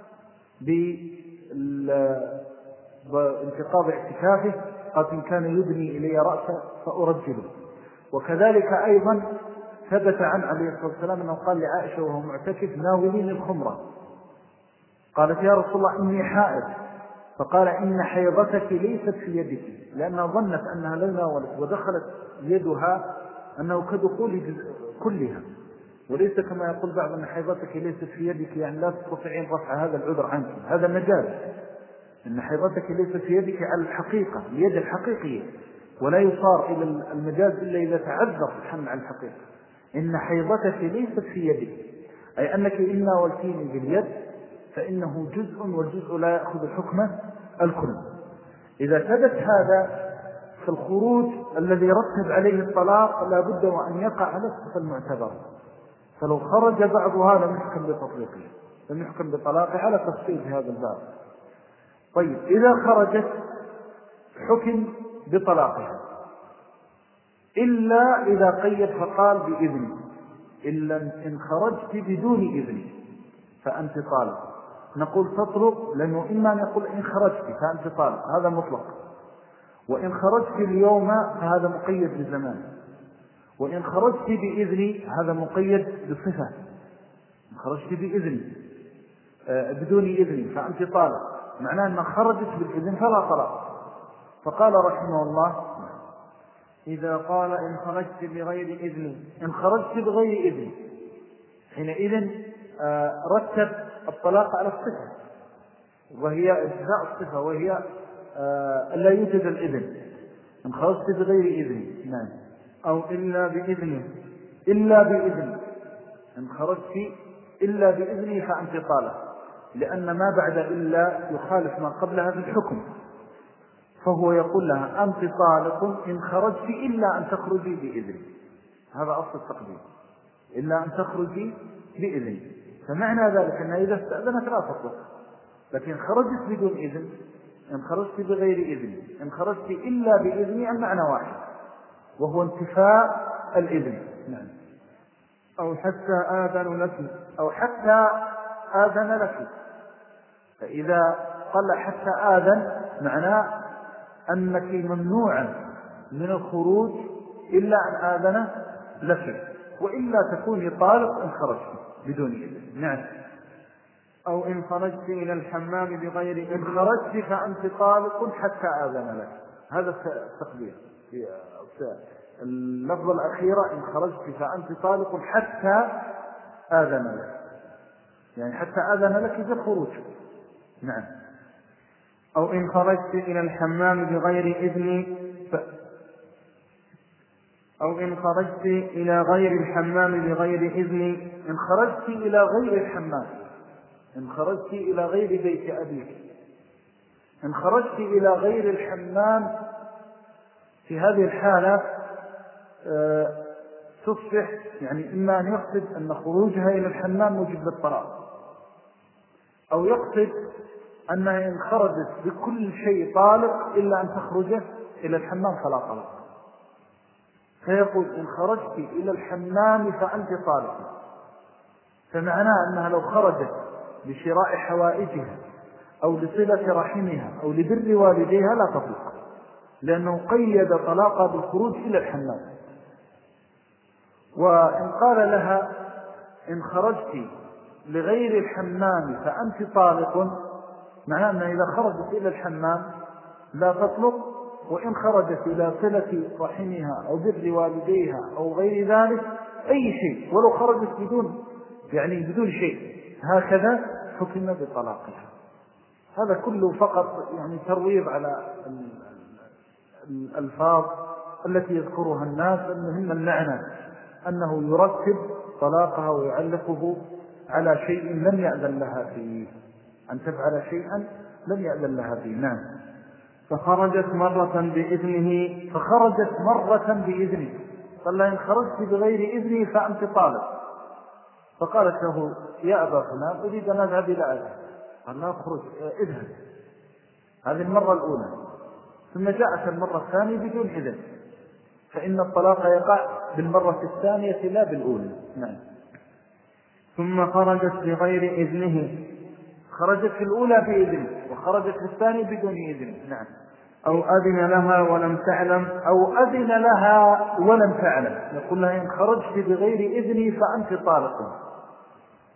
بانتقاض اعتكافه، قال إن كان يدني إلي رأسه فأرجله. وكذلك أيضا ثبت عن عليه الصلاة والسلام أنه قال لعائشة وهو معتكف ناولين الخمرة، قالت يا رسول الله إني حائض، فقال إن حيضتك ليست في يدك، لأنها ظنت أنها لو ناولت ودخلت يدها أنه كدخول كلها، وليس كما يقول بعض أن حيضتك ليست في يدك يعني لا تستطيعين رفع هذا العذر عنك. هذا مجاز، إن حيضتك ليست في يدك على الحقيقة، اليد الحقيقية، ولا يصار إلى المجاز إلا إذا تعذر الحمل على الحقيقة. إن حيضتك ليست في يدك، أي أنك إن ناولتيني باليد فإنه جزء، والجزء لا يأخذ حكمه الكل. إذا ثبت هذا في الخروج الذي يرتب عليه الطلاق لا بد وأن يقع على الصفة المعتبرة، فلو خرج بعضها لم يحكم بتطليقه، لم يحكم بطلاقه على تفصيل هذا الباب. طيب إذا خرجت حكم بطلاقها إلا إذا قيد فقال بإذن، إلا إن خرجت بدون إذن فأنت طالق، نقول تطلق، لأنه إما نقول إن خرجت فأنت طالق، هذا مطلق، وإن خرجت اليوم فهذا مقيد بزمان، وإن خرجت بإذني هذا مقيد بصفة، إن خرجت بإذني بدون إذني فأنت طالق، معناه أن خرجت بالإذن فلا طلاق. فقال رحمه الله إذا قال إن خرجت بغير إذن، إن خرجت بغير إذن حينئذ رتب الطلاق على الصفة، وهي إجزاء الصفة، وهي لا يوجد الإذن. إن خرجت بغير إذن، نعم، أو إلا بإذنه، إلا بإذن، إن خرجت إلا بإذنه فأنت طالق، لأن ما بعد إلا يخالف ما قبلها في الحكم، فهو يقول لها أنت طالق إن خرجت إلا أن تخرجي بإذن، هذا أصل التقدير، إلا أن تخرجي بإذن. فمعنى ذلك أنها إذا استأذنت لا تطلق، لكن خرجت بدون إذن، إن خرجت بغير إذن، إن خرجت إلا بإذن المعنى واحد، وهو انتفاء الإذن. نعم. أو حتى آذن لك، أو حتى آذن لك، فإذا قال حتى آذن معناه أنك ممنوعا من الخروج إلا أن آذن لك، وإلا تكوني طالق إن خرجت بدون إذن. نعم. أو إن خرجت إلى الحمام بغير إذن، إن خرجت فأنت طالق حتى آذن لك، هذا التقدير في اللفظة الأخيرة، إن خرجت فأنت طالق حتى آذن لك، يعني حتى آذن لك بالخروج. نعم. أو إن خرجت إلى الحمام بغير إذن أو إن خرجت إلى غير الحمام بغير إذن، إن خرجت إلى غير الحمام، إن خرجت إلى غير بيت أبيك، إن خرجت إلى غير الحمام، في هذه الحالة تصبح يعني إما أن يقصد أن خروجها إلى الحمام موجب للطلاق، أو يقصد أنها إن خرجت بكل شيء طالق إلا أن تخرج إلى الحمام فلا طلاق، فيقول إن خرجت إلى الحمام فأنت طالق، فمعناه أنها لو خرجت لشراء حوائجها أو لصلة رحمها أو لبر والديها لا تطلق، لأنه قيد طلاقها بالخروج إلى الحمام. وإن قال لها إن خرجت لغير الحمام فأنت طالق، معناه أنها إذا خرجت إلى الحمام لا تطلق، وإن خرجت إلى صلة رحمها أو بر والديها أو غير ذلك أي شيء، ولو خرجت بدون شيء، هكذا حكم بطلاقها. هذا كله فقط يعني ترويض على الألفاظ التي يذكرها الناس. المهم المعنى أنه يرتب طلاقها ويعلقه على شيء لم يأذن لها فيه، أن تفعل شيئا لم يأذن لها فيه. نعم. فخرجت مرة بإذنه، فخرجت مرة بإذنه، قال لها إن خرجت بغير إذنه فأنت طالق، فقالت له يا أبا فلان أريد أن أذهب إلى أذهب، قال لا أخرج، اذهب. هذه المرة الأولى. ثم جاءت المرة الثانية بدون إذن، فإن الطلاق يقع بالمرة الثانية لا بالأولى. نعم. ثم خرجت بغير إذنه، خرجت في الأولى بإذن وخرجت في الثانية بدون إذن. نعم. أو أذن لها ولم تعلم، أو أذن لها ولم تعلم، يقول لها إن خرجت بغير إذني فأنت طالق،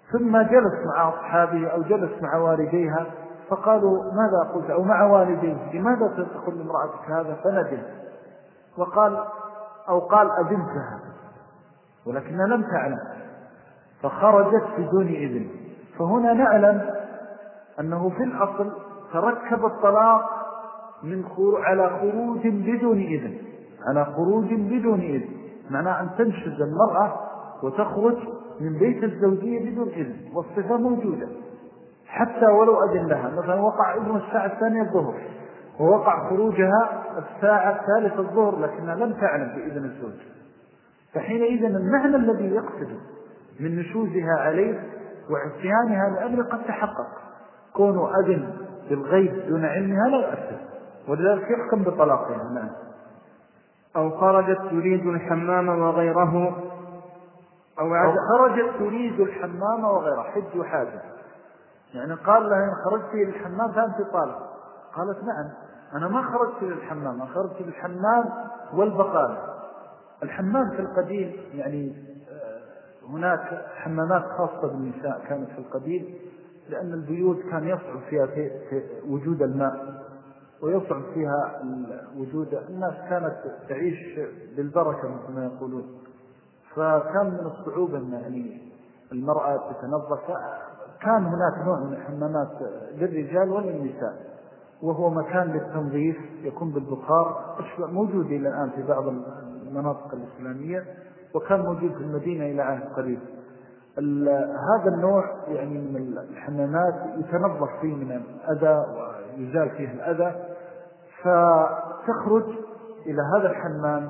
ثم جلس مع أصحابه أو جلس مع والديها فقالوا ماذا قلت أو مع والديه لماذا تقول لامرأتك هذا؟ فندم وقال أو قال أذنتها ولكنها لم تعلم فخرجت بدون إذن. فهنا نعلم أنه في الأصل تركب الطلاق على خروج بدون إذن، على خروج بدون إذن، معناه أن تنشز المرأة وتخرج من بيت الزوجية بدون إذن، والصفة موجودة حتى ولو أذن لها. مثلا وقع إذن الساعة 2 الظهر ووقع خروجها الساعة 3 الظهر لكنها لم تعلم بإذن الزوج، فحينئذ المعنى الذي يقصد من نشوزها عليه وعصيانها لأجل قد تحقق. كونه أذن بالغيب دون علمها لا يؤثر، ولذلك يحكم بطلاقها. نعم. أو خرجت تريد الحمام وغيره أو خرجت تريد الحمام وغيره، حج وحاجة. يعني قال لها إن خرجت للحمام فأنت طالق، قالت نعم أنا ما خرجت للحمام، أنا خرجت للحمام والبقالة. الحمام في القديم يعني هناك حمامات خاصة بالنساء كانت في القديم، لأن البيوت كان يصعب فيها في وجود الماء ويصعب فيها وجود الناس، كانت تعيش بالبركة مثل ما يقولون، فكان من الصعوبة أن يعني المرأة تتنظف. كان هناك نوع من الحمامات للرجال وللنساء وهو مكان للتنظيف يكون بالبخار، موجود إلى الآن في بعض المناطق الإسلامية، وكان موجود في المدينة إلى عهد قريب. هذا النوع يعني من الحمامات يتنظف فيه من الأذى ويزال فيه الأذى، فتخرج إلى هذا الحمام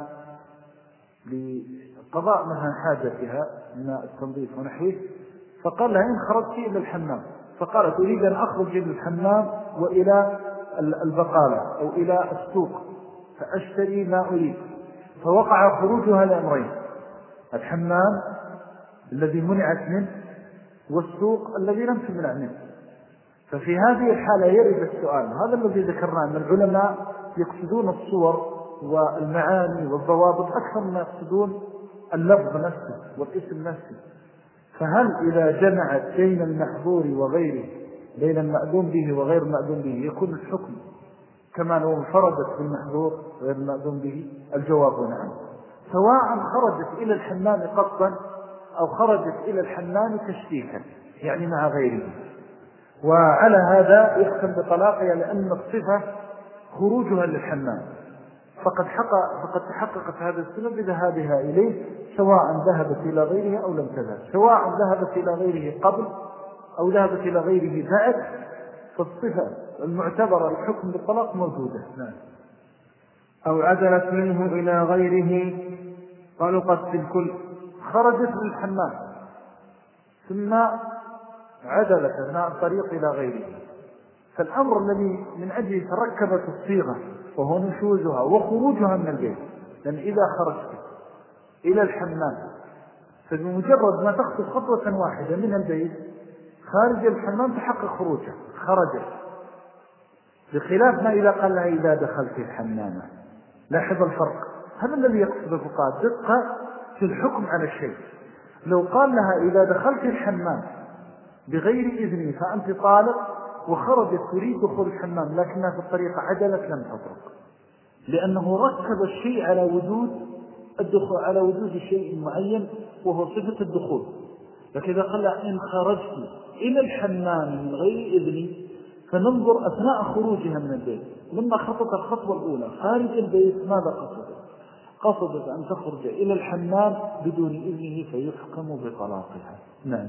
لقضاء منها حاجتها من التنظيف ونحوه. فقال لها إن خرجت إلى الحمام، فقالت أريد أن أخرج إلى الحمام وإلى البقالة أو إلى السوق فأشتري ما أريد. فوقع خروجها لأمرين: الحمام الذي منعت منه والسوق الذي لم تمنع منه. ففي هذه الحالة يرد السؤال، هذا الذي ذكرناه أن العلماء يقصدون الصور والمعاني والضوابط أكثر ما يقصدون اللفظ نفسه والاسم نفسه. فهل إذا جمعت بين المحظور وغيره، بين المأذون به وغير المأذون به، يكون الحكم كما لو انفردت بالمحظور غير المأذون به؟ الجواب نعم، سواء خرجت إلى الحمام قصدا أو خرجت إلى الحمام تشتيكا يعني مع غيره. وعلى هذا يحكم بطلاقها لأن الصفة خروجها للحمام، فقد تحققت هذا السبب بذهابها إليه، سواء ذهبت إلى غيره أو لم تذهب، سواء ذهبت إلى غيره قبل أو ذهبت إلى غيره بعد، فالصفة المعتبرة الحكم بالطلاق موجودة. نعم. أو عدلت منه إلى غيره طلقت في الكل، خرجت للحمام ثم عدلت أثناء الطريق إلى غيره، فالأمر الذي من أجل تركبت الصيغة وهو نشوزها وخروجها من البيت، لأن إذا خرجت إلى الحمام فبمجرد ما تخطو خطوة واحدة من البيت خارج الحمام تحقق خروجها، خرجت، بخلاف ما إذا قال لها إذا دخلت الحمام. لاحظ الفرق، هذا الذي يقصد الفقهاء دقة في الحكم على الشيء. لو قال لها إذا دخلت الحمام بغير إذنه فأنت طالق، وخرجت تريد دخول الحمام لكنها في الطريق عدلت، لم تطرق، لأنه ركب الشيء على وجود الدخول، على وجود شيء معين وهو صفة الدخول. لكن إذا قال إن خرجت إلى الحمام من غير إذني فننظر أثناء خروجها من البيت، لما خطت الخطوة الأولى خارج البيت ماذا قصدت؟ قصدت أن تخرج إلى الحمام بدون إذنه فيحكم بطلاقها. نعم.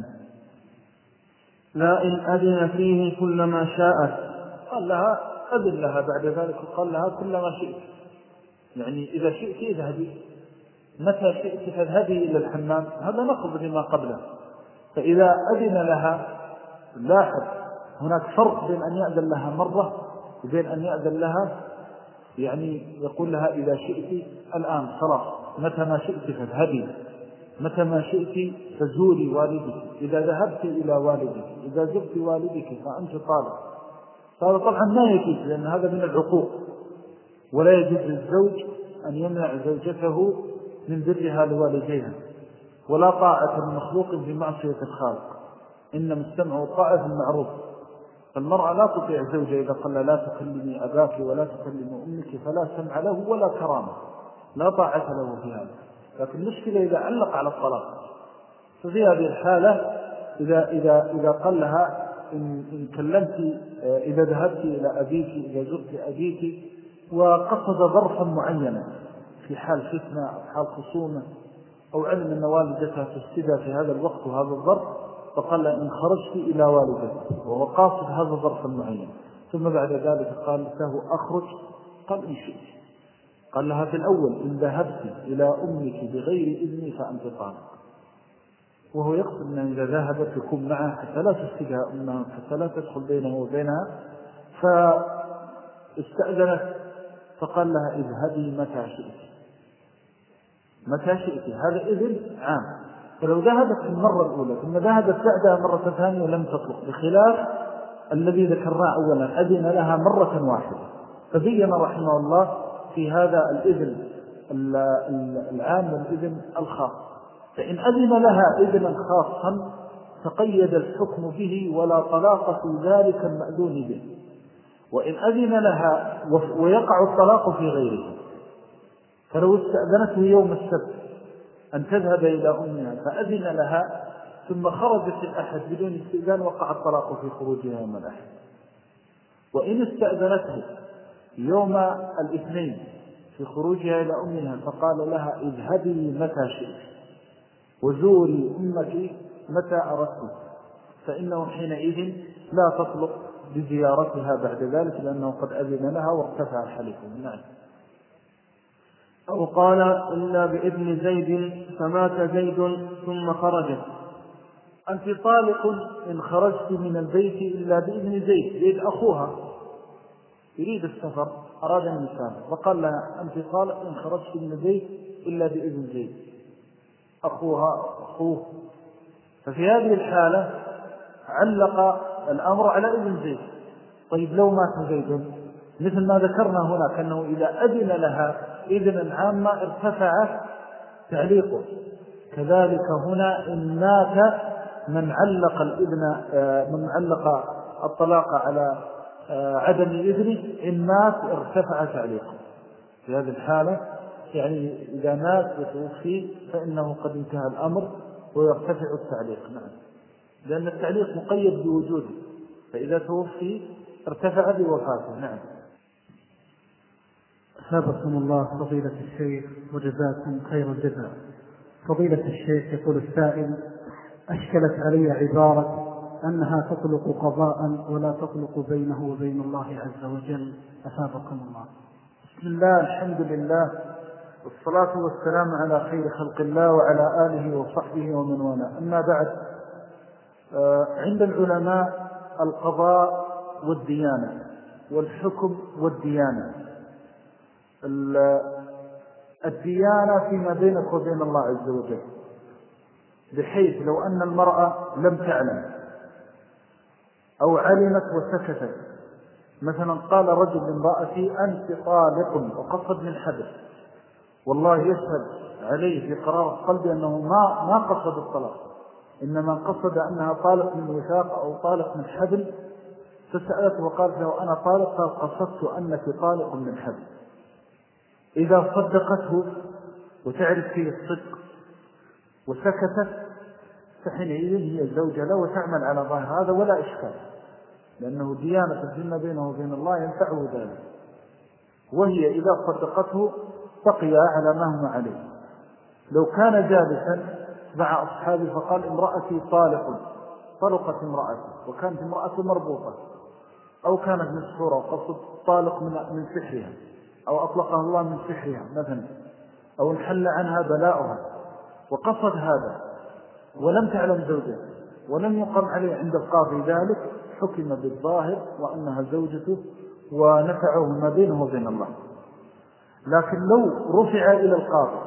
لا إن أذن فيه كلما شاءت، قال لها أذن لها بعد ذلك وقال لها كلما شئت، يعني إذا شئت اذهبي، متى شئت فاذهبي إلى الحمام، هذا نقض لما قبله. فإذا أذن لها، لاحظ هناك فرق بين أن يأذن لها مرة وبين أن يأذن لها يعني يقول لها إذا شئت الآن خلاص، متى ما شئت فاذهبي، متى ما شئت فزوري والدك، إذا ذهبت إلى والدك، إذا زرت والدك فأنت طالق. هذا طبعا ما يجوز، لأن هذا من العقوق، ولا يجوز للزوج أن يمنع زوجته من برها لوالديها، ولا طاعة المخلوق بمعصية الخالق. إنما السمع والطاعة في المعروف. فالمرأة لا تطيع زوجها إذا قال لا تكلمي أباك ولا تكلمي أمك، فلا سمع له ولا كرامة، لا طاعة له في هذا. لكن المشكلة إذا علق على الطلاق، ففي هذه الحالة إذا قال لها إن كلمت، إذا ذهبت إلى أبيك، إذا زرت أبيك، وقصد ظرفا معينا في حال فتنة أو حال خصومة، أو علم أن والدتها تفسدها في هذا الوقت وهذا الظرف، فقال لها إن خرجت إلى والدتك، وهو قاصد هذا الظرف المعين، ثم بعد ذلك قال له أخرج، قال إن شئت. قال لها في الأول إن ذهبت إلى أمك بغير إذني فأنت طالق، وهو يقصد أن إذا ذهبت يكون معها حتى لا تفسدها أمها، حتى لا تدخل بينه وبينها. فاستأذنت، فقال لها اذهبي متى شئت، متى شئت، هذا إذن عام. فلو ذهبت في المرة الأولى ثم ذهبت بعدها مرة ثانية لم تطلق، بخلاف الذي ذكرناه أولا أذن لها مرة واحدة. فبين رحمه الله في هذا الإذن العام والإذن الخاص. فإن أذن لها إذنا خاصا تقيد الحكم به ولا طلاق في ذلك المأذون به، وإن أذن لها ويقع الطلاق في غيره. فلو استأذنته يوم السبت أن تذهب إلى أمها فأذن لها ثم خرجت الأحد بدون استئذان وقع الطلاق في خروجها يوم الأحد. وإن استأذنته يوم الاثنين في خروجها إلى أمها فقال لها اذهبي متى شئت وزوري أمك متى أردت، فإنه حينئذ لا تطلق بزيارتها بعد ذلك، لأنه قد أذن لها وارتفع الحلف. نعم. أو قال إلا بإذن زيد فمات زيد ثم خرجت. أنت طالق إن خرجت من البيت إلا بإذن زيد. زيد أخوها يريد السفر، أراد أن يسافر، فقال لها أنت طالق إن خرجت من البيت إلا بإذن زيد، أخوه. ففي هذه الحالة علق الأمر على إذن زيد. طيب لو مات زيد مثل ما ذكرنا هنا كأنه إذا أذن لها إذنا عاما ارتفع تعليقه، كذلك هنا إن مات من علق الطلاق على عدم إذنه، إن مات ارتفع تعليقه. في هذه الحالة يعني إذا مات وتوفي فإنه قد انتهى الأمر ويرتفع التعليق. نعم، لأن التعليق مقيد بوجوده، فإذا توفي ارتفع بوفاته. نعم. أثابكم الله فضيلة الشيخ وجزاكم خير الجزاء. فضيلة الشيخ يقول السائل: أشكلت علي عبارة أنها تطلق قضاء ولا تطلق بينه وبين الله عز وجل، أثابكم الله. بسم الله، الحمد لله، والصلاة والسلام على خير خلق الله وعلى آله وصحبه ومن والاه. أما بعد، عند العلماء القضاء والديانة والحكم والديانة. الديانة فيما بينك وبين الله عز وجل، بحيث لو أن المرأة لم تعلم أو علمت وسكتت، مثلا قال رجل لامرأتي أنت طالق وقصد من حدث، والله يشهد عليه في قرار قلبي أنه ما قصد الطلاق، إنما قصد أنها طالق من وثاق أو طالق من حبل، فسألته وقالت له أنا طالق، قال قصدت أنك طالق من حبل. إذا صدقته وتعرف فيه الصدق وسكتت فحينئذ هي الزوجة له وتعمل على ظاهر هذا ولا إشكال، لأنه ديانة الجنة بينه وبين الله ينفعه ذلك. وهي إذا صدقته بقي على ما هم عليه. لو كان جالسا مع أصحابه فقال امرأتي طلقت امرأتي، وكانت امرأته مربوطة، أو كانت مسحورة وقصد طالق من سحرها، أو أطلقها الله من سحرها مثلا، أو انحل عنها بلاؤها، وقصد هذا ولم تعلم زوجته ولم يقم عليه عند القاضي ذلك، حكم بالظاهر وأنها زوجته ونفعه ما بينه وبين الله. لكن لو رفع إلى القاضي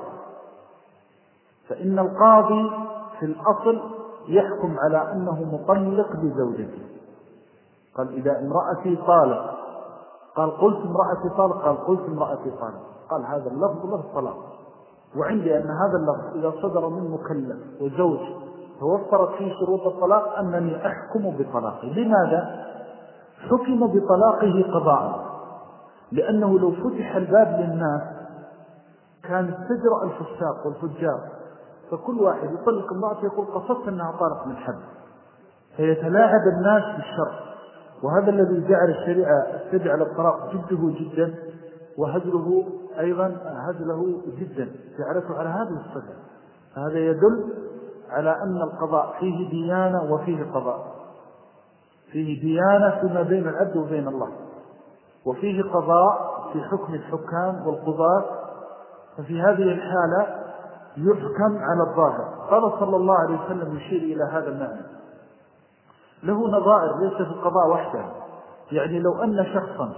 فإن القاضي في الأصل يحكم على أنه مطلق لزوجته. قال إذا امرأتي طالق، قال قلت امرأتي طالق، قال قلت امرأتي طالق، قال هذا اللفظ لفظ طلاق. وعندي أن هذا اللفظ إذا صدر من مكلف وزوج توفرت فيه شروط الطلاق أنني أحكم بطلاقه. لماذا؟ حكم بطلاقه قضاء، لأنه لو فتح الباب للناس كان تجرأ الفساق والفجار، فكل واحد يطلق امرأته يقول قصدت أنها طالق من حد، فيتلاعب الناس بالشر. وهذا الذي جعل الشريعة تجعل الطلاق جده جدا وهزله أيضا هزله جدا، جعلته على هذه الصفة. هذا يدل على أن القضاء فيه ديانة وفيه قضاء، فيه ديانة فيما بين العبد وبين الله، وفيه قضاء في حكم الحكام والقضاة. ففي هذه الحالة يحكم على الظاهر. قال صلى الله عليه وسلم يشير إلى هذا المعنى، له نظائر ليس في القضاء وحده. يعني لو أن شخصا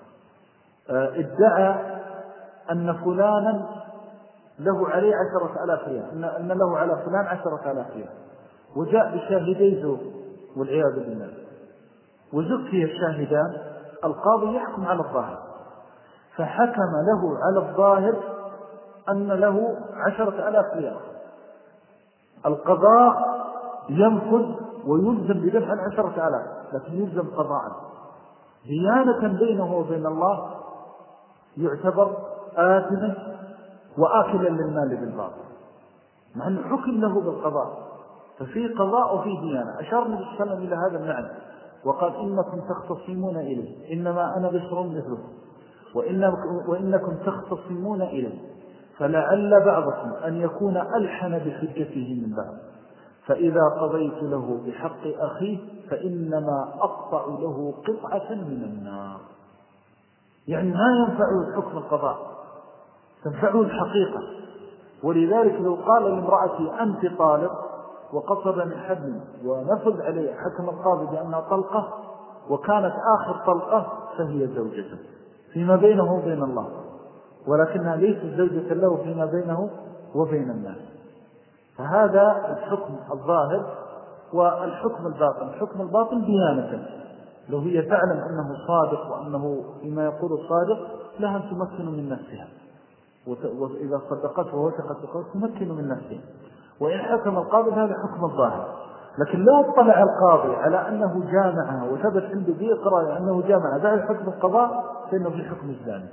ادعى أن فلانا له عليه 10,000 ريال، أن له على فلان 10,000 ريال، وجاء بشاهدي زور والعياذ بالله، وزكي الشاهدان، القاضي يحكم على الظاهر، فحكم له على الظاهر أن له 10,000 ريال. القضاء ينفذ ويلزم بدفع 10,000، لكن يلزم قضاء ديانة بينه وبين الله، يعتبر آثما وآكلا للمال بالباطل، مع أنه حكم له بالقضاء. ففي قضاء وفي ديانة. أشار النبي صلى الله عليه وسلم إلى هذا المعنى وقال إنكم تختصمون إليه، إنما أنا بشر مثلكم وإنكم تختصمون إليه، فلعل بعضكم أن يكون ألحن بحجته من بعض، فإذا قضيت له بحق أخيه فإنما أقطع له قطعة من النار. يعني ما ينفعه الحكم القضاء، تنفعه الحقيقة. ولذلك لو قال لامرأتي أنت طالق وقصد من حد ونفذ عليه حكم القاضي بأنها طلقة وكانت آخر طلقة فهي زوجته فيما بينه وبين الله، ولكنها ليست زوجة له فيما بينه وبين الناس. فهذا الحكم الظاهر. والحكم الباطن، الحكم الباطن ديانة، لو هي تعلم أنه صادق وأنه فيما يقول الصادق لها أن تمكن من نفسها، وإذا صدقت ووثقت تمكن من نفسها. وإن حكم القاضي هذا حكم الظاهر. لكن لا اطلع القاضي على أنه جامعها وثبت عنده بإقرار أنه جامعها بعد حكم القضاء فإنه في حكم الزاني.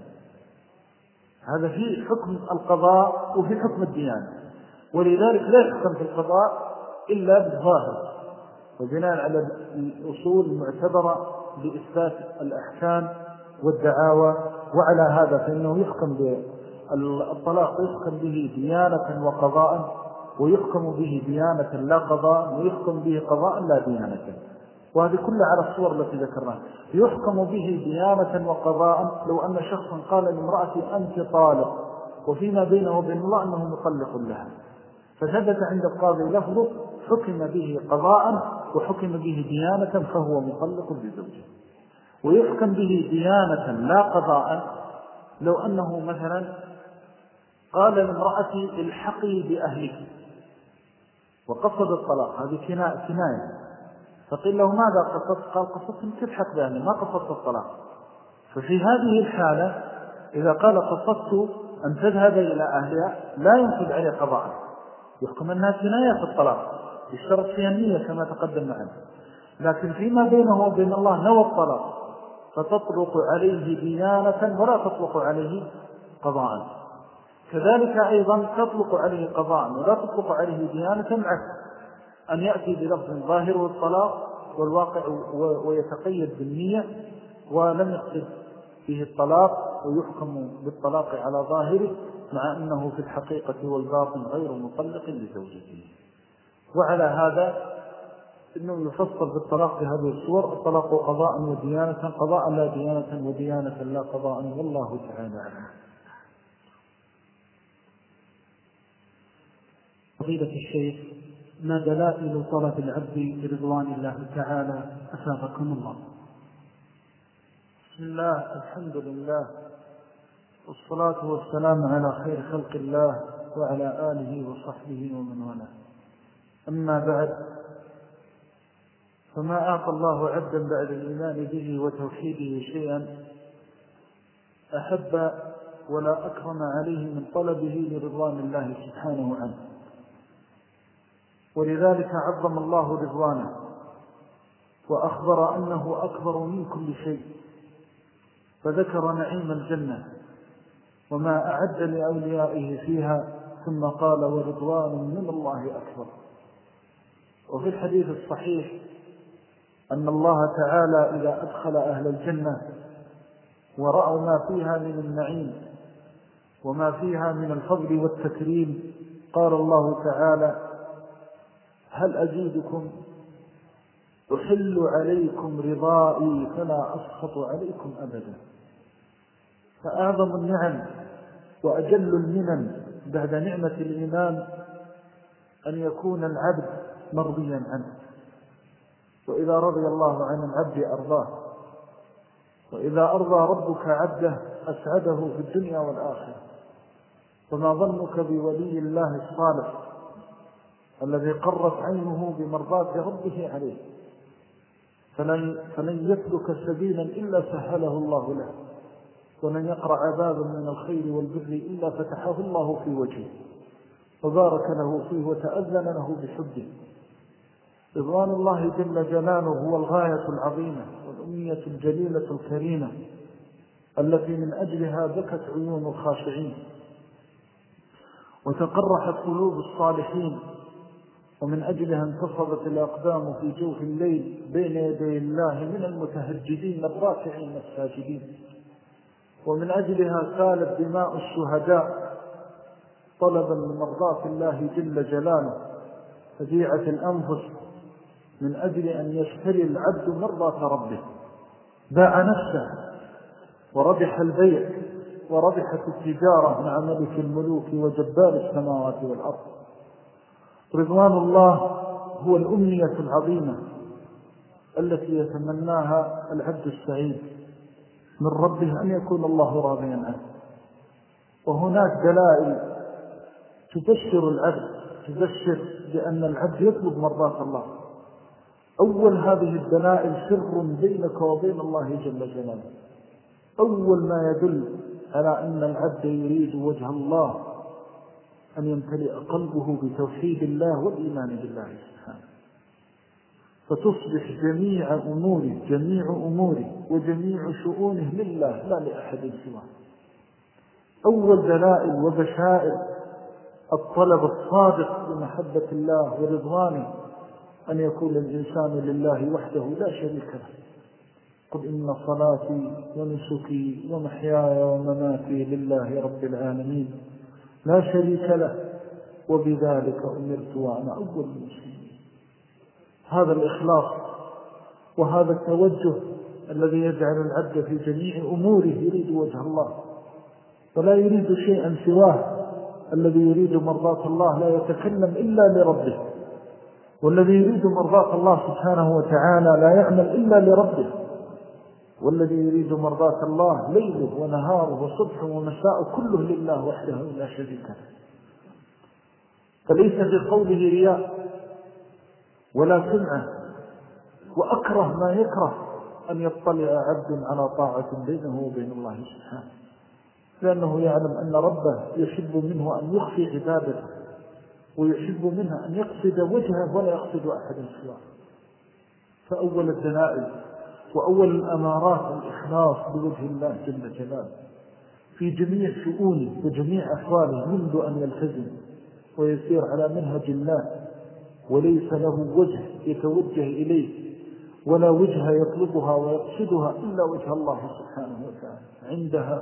هذا في حكم القضاء وفي حكم الديانة. ولذلك لا يحكم في القضاء إلا بالظاهر وبناء على الأصول المعتبرة لإثبات الأحكام والدعاوى. وعلى هذا فإنه يحكم بالطلاق يحكم به ديانة وقضاء، ويحكم به ديانة لا قضاء، ويحكم به قضاء لا ديانة. وهذه كلها على الصور التي ذكرناها. يحكم به ديانة وقضاء لو أن شخصا قال لامرأتي أنت طالق وفيما بينه وبين الله أنه مطلق لها، فثبت عند القاضي لفظه حكم به قضاء وحكم به ديانة فهو مطلق لزوجه. ويحكم به ديانة لا قضاء لو أنه مثلا قال لامرأتي الحقي بأهلك وقصد الطلاق، هذه كناية، فقيل له ماذا قصدت؟ قال قصدت أن تلحق بأهلي ما قصدت الطلاق. ففي هذه الحالة إذا قال قصدت أن تذهب إلى أهلها لا ينفذ عليه قضاء، يحكم أنها كناية في الطلاق يشترط فيها النية كما تقدم معنا. لكن فيما بينه وبين الله نوى الطلاق فتطلق عليه ديانة ولا تطلق عليه قضاء. كذلك أيضا تطلق عليه قضاء ولا تطلق عليه ديانة، معك أن يأتي بلفظ ظاهره الطلاق والواقع ويتقيد بالنية ولم يقصد فيه الطلاق ويحكم بالطلاق على ظاهره، مع أنه في الحقيقة والباطن غير مطلق لزوجته. وعلى هذا إنه يفصل بالطلاق في هذه الصور: الطلاق قضاء وديانة، قضاء لا ديانة، وديانة لا قضاء، والله تعالى أعلم. فضيلة الشيخ، ما دلائل طلب العبد برضوان الله تعالى أثابكم الله؟ بسم الله، الحمد لله، والصلاة والسلام على خير خلق الله وعلى آله وصحبه ومن والاه. أما بعد، فما أعطى الله عبدا بعد الإيمان به وتوحيده شيئا أحب ولا أكرم عليه من طلبه لرضوان الله سبحانه عنه. ولذلك عظم الله رضوانه وأخبر أنه أكبر من كل شيء، فذكر نعيم الجنة وما أعد لأوليائه فيها، ثم قال ورضوان من الله أكبر. وفي الحديث الصحيح أن الله تعالى إذا أدخل أهل الجنة ورأوا ما فيها من النعيم وما فيها من الفضل والتكريم، قال الله تعالى هل أزيدكم أحل عليكم رضائي فلا أسخط عليكم أبدا. فأعظم النعم وأجل المنن بعد نعمة الإيمان أن يكون العبد مرضيا عنه، وإذا رضي الله عن العبد أرضاه، وإذا أرضى ربك عبده أسعده في الدنيا والآخرة. وما ظنك بولي الله الصالح الذي قرت عينه بمرضاة ربه عليه، فلن يسلك سبيلا إلا سهله الله له، ولن يقرأ بابا من الخير والبر إلا فتحه الله في وجهه وبارك له فيه وتأذن له بحبه. رضوان الله جل جلاله هو الغاية العظيمة والأمنية الجليلة الكريمة التي من أجلها بكت عيون الخاشعين وتقرحت قلوب الصالحين، ومن أجلها انتصبت الأقدام في جوف الليل بين يدي الله من المتهجدين الراكعين الساجدين، ومن أجلها سالت دماء الشهداء طلبا لمرضاة الله جل جلاله، فبيعت الأنفس من أجل أن يشتري العبد مرضاة ربه، باع نفسه وربح البيع وربحت التجارة مع ملك الملوك وجبار السماوات والأرض. رضوان الله هو الأمنية العظيمة التي يتمناها العبد السعيد من ربه أن يكون الله راضيا عنه. وهناك دلائل تبشر العبد، تبشر بأن العبد يطلب مرضاة الله. أول هذه الدلائل سر بينك وبين الله جل جلاله، أول ما يدل على أن العبد يريد وجه الله أن يمتلئ قلبه بتوحيد الله والإيمان بالله سبحانه، فتصبح جميع أموره وجميع شؤونه لله لا لأحد سواه. أول دلائل وبشائر الطلب الصادق بمحبة الله ورضوانه أن يكون الإنسان لله وحده لا شريك له. قل إن صلاتي ونسكي ومحياي ومماتي لله رب العالمين لا شريك له وبذلك أمرت وأنا أول المسلمين. هذا الإخلاص وهذا التوجه الذي يجعل العبد في جميع أموره يريد وجه الله ولا يريد شيئا سواه. الذي يريد مرضاة الله لا يتكلم إلا لربه، والذي يريد مرضاة الله سبحانه وتعالى لا يعمل إلا لربه، والذي يريد مرضاة الله ليله ونهاره وصبحه ومساء كله لله وحده لا شريك له. فليس بقوله رياء ولا سمعة، وأكره ما يكره أن يطلع عبد على طاعة بينه وبين الله سبحانه، لأنه يعلم أن ربه يحب منه أن يخفي عبادته ويحب منه أن يقصد وجهه ولا يقصد أحدا سواه. فأول الدلائل وأول الأمارات الإخلاص بوجه الله جل جلاله في جميع شؤونه وجميع أحواله، منذ أن يلتزم ويسير على منهج الله وليس له وجه يتوجه إليه ولا وجه يطلبها ويقصدها إلا وجه الله سبحانه وتعالى. عندها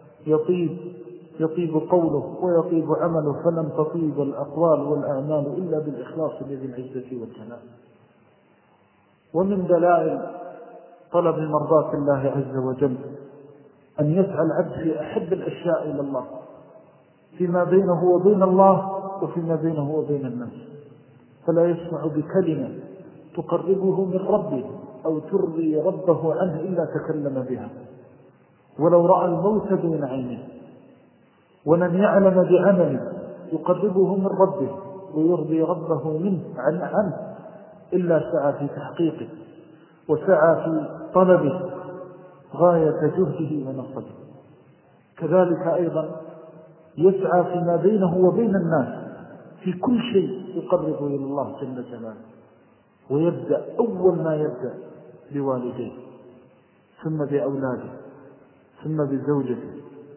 يطيب قوله ويطيب عمله، فلم تطيب الأقوال والأعمال إلا بالإخلاص لذي العزة والجلال. ومن دلائل طلب مرضاة الله عز وجل أن يسعى العبد في أحب الأشياء إلى الله فيما بينه وبين الله وفيما بينه وبين الناس، فلا يسمع بكلمة تقربه من ربه أو ترضي ربه عنه إلا تكلم بها، ولو رأى الموت بين عينيه، ولن يعلم بعمل يقربه من ربه ويرضي ربه منه عنه إلا سعى في تحقيقه وسعى في طلبه غاية جهده ونصبه. كذلك أيضا يسعى فيما بينه وبين الناس في كل شيء يقرب إلى الله جل جلاله. ويبدأ أول ما يبدأ بوالديه، ثم بأولاده، ثم بزوجته،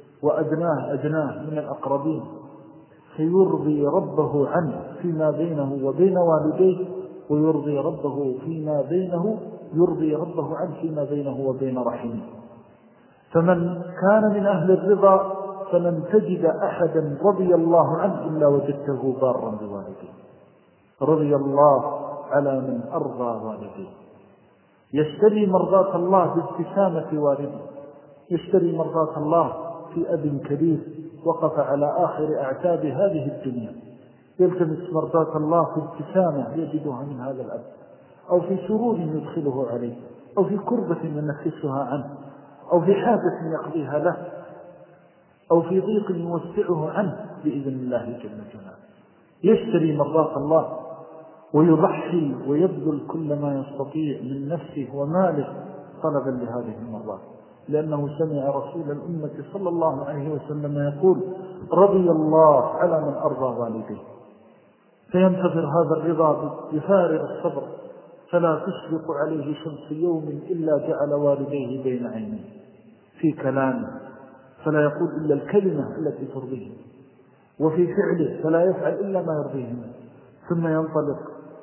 وأدناه من الأقربين، فيرضي ربه عنه فيما بينه وبين والديه، ويرضي ربه فيما بينه يرضي ربه عنه فيما بينه وبين رحمه. فمن كان من أهل الرضا فلن تجد أحدا رضي الله عنه إلا وجدته بارا بوالديه. رضي الله على من أرضى والديه. يشتري مرضاة الله بابتسامة والده، يشتري مرضاة الله في أب كبير وقف على آخر أعتاب هذه الدنيا، يلتمس مرضاة الله في ابتسامة يجدها من هذا الأب، أو في سرور يدخله عليه، أو في كربة ينفسها عنه، أو في حاجة يقضيها له، أو في ضيق يوسعه عنه بإذن الله جل جلاله. يشتري مرضاة الله ويضحي ويبذل كل ما يستطيع من نفسه وماله طلبا لهذه المرضاة، لأنه سمع رسول الأمة صلى الله عليه وسلم يقول: رضي الله على من أرضى والديه. فينتظر هذا الرضا بفارغ الصبر، فلا تشرق عليه شمس يوم إلا جعل والديه بين عينيه في كلامه، فلا يقول إلا الكلمة التي ترضيه، وفي فعله فلا يفعل إلا ما يرضيه منه، ثم ينطلق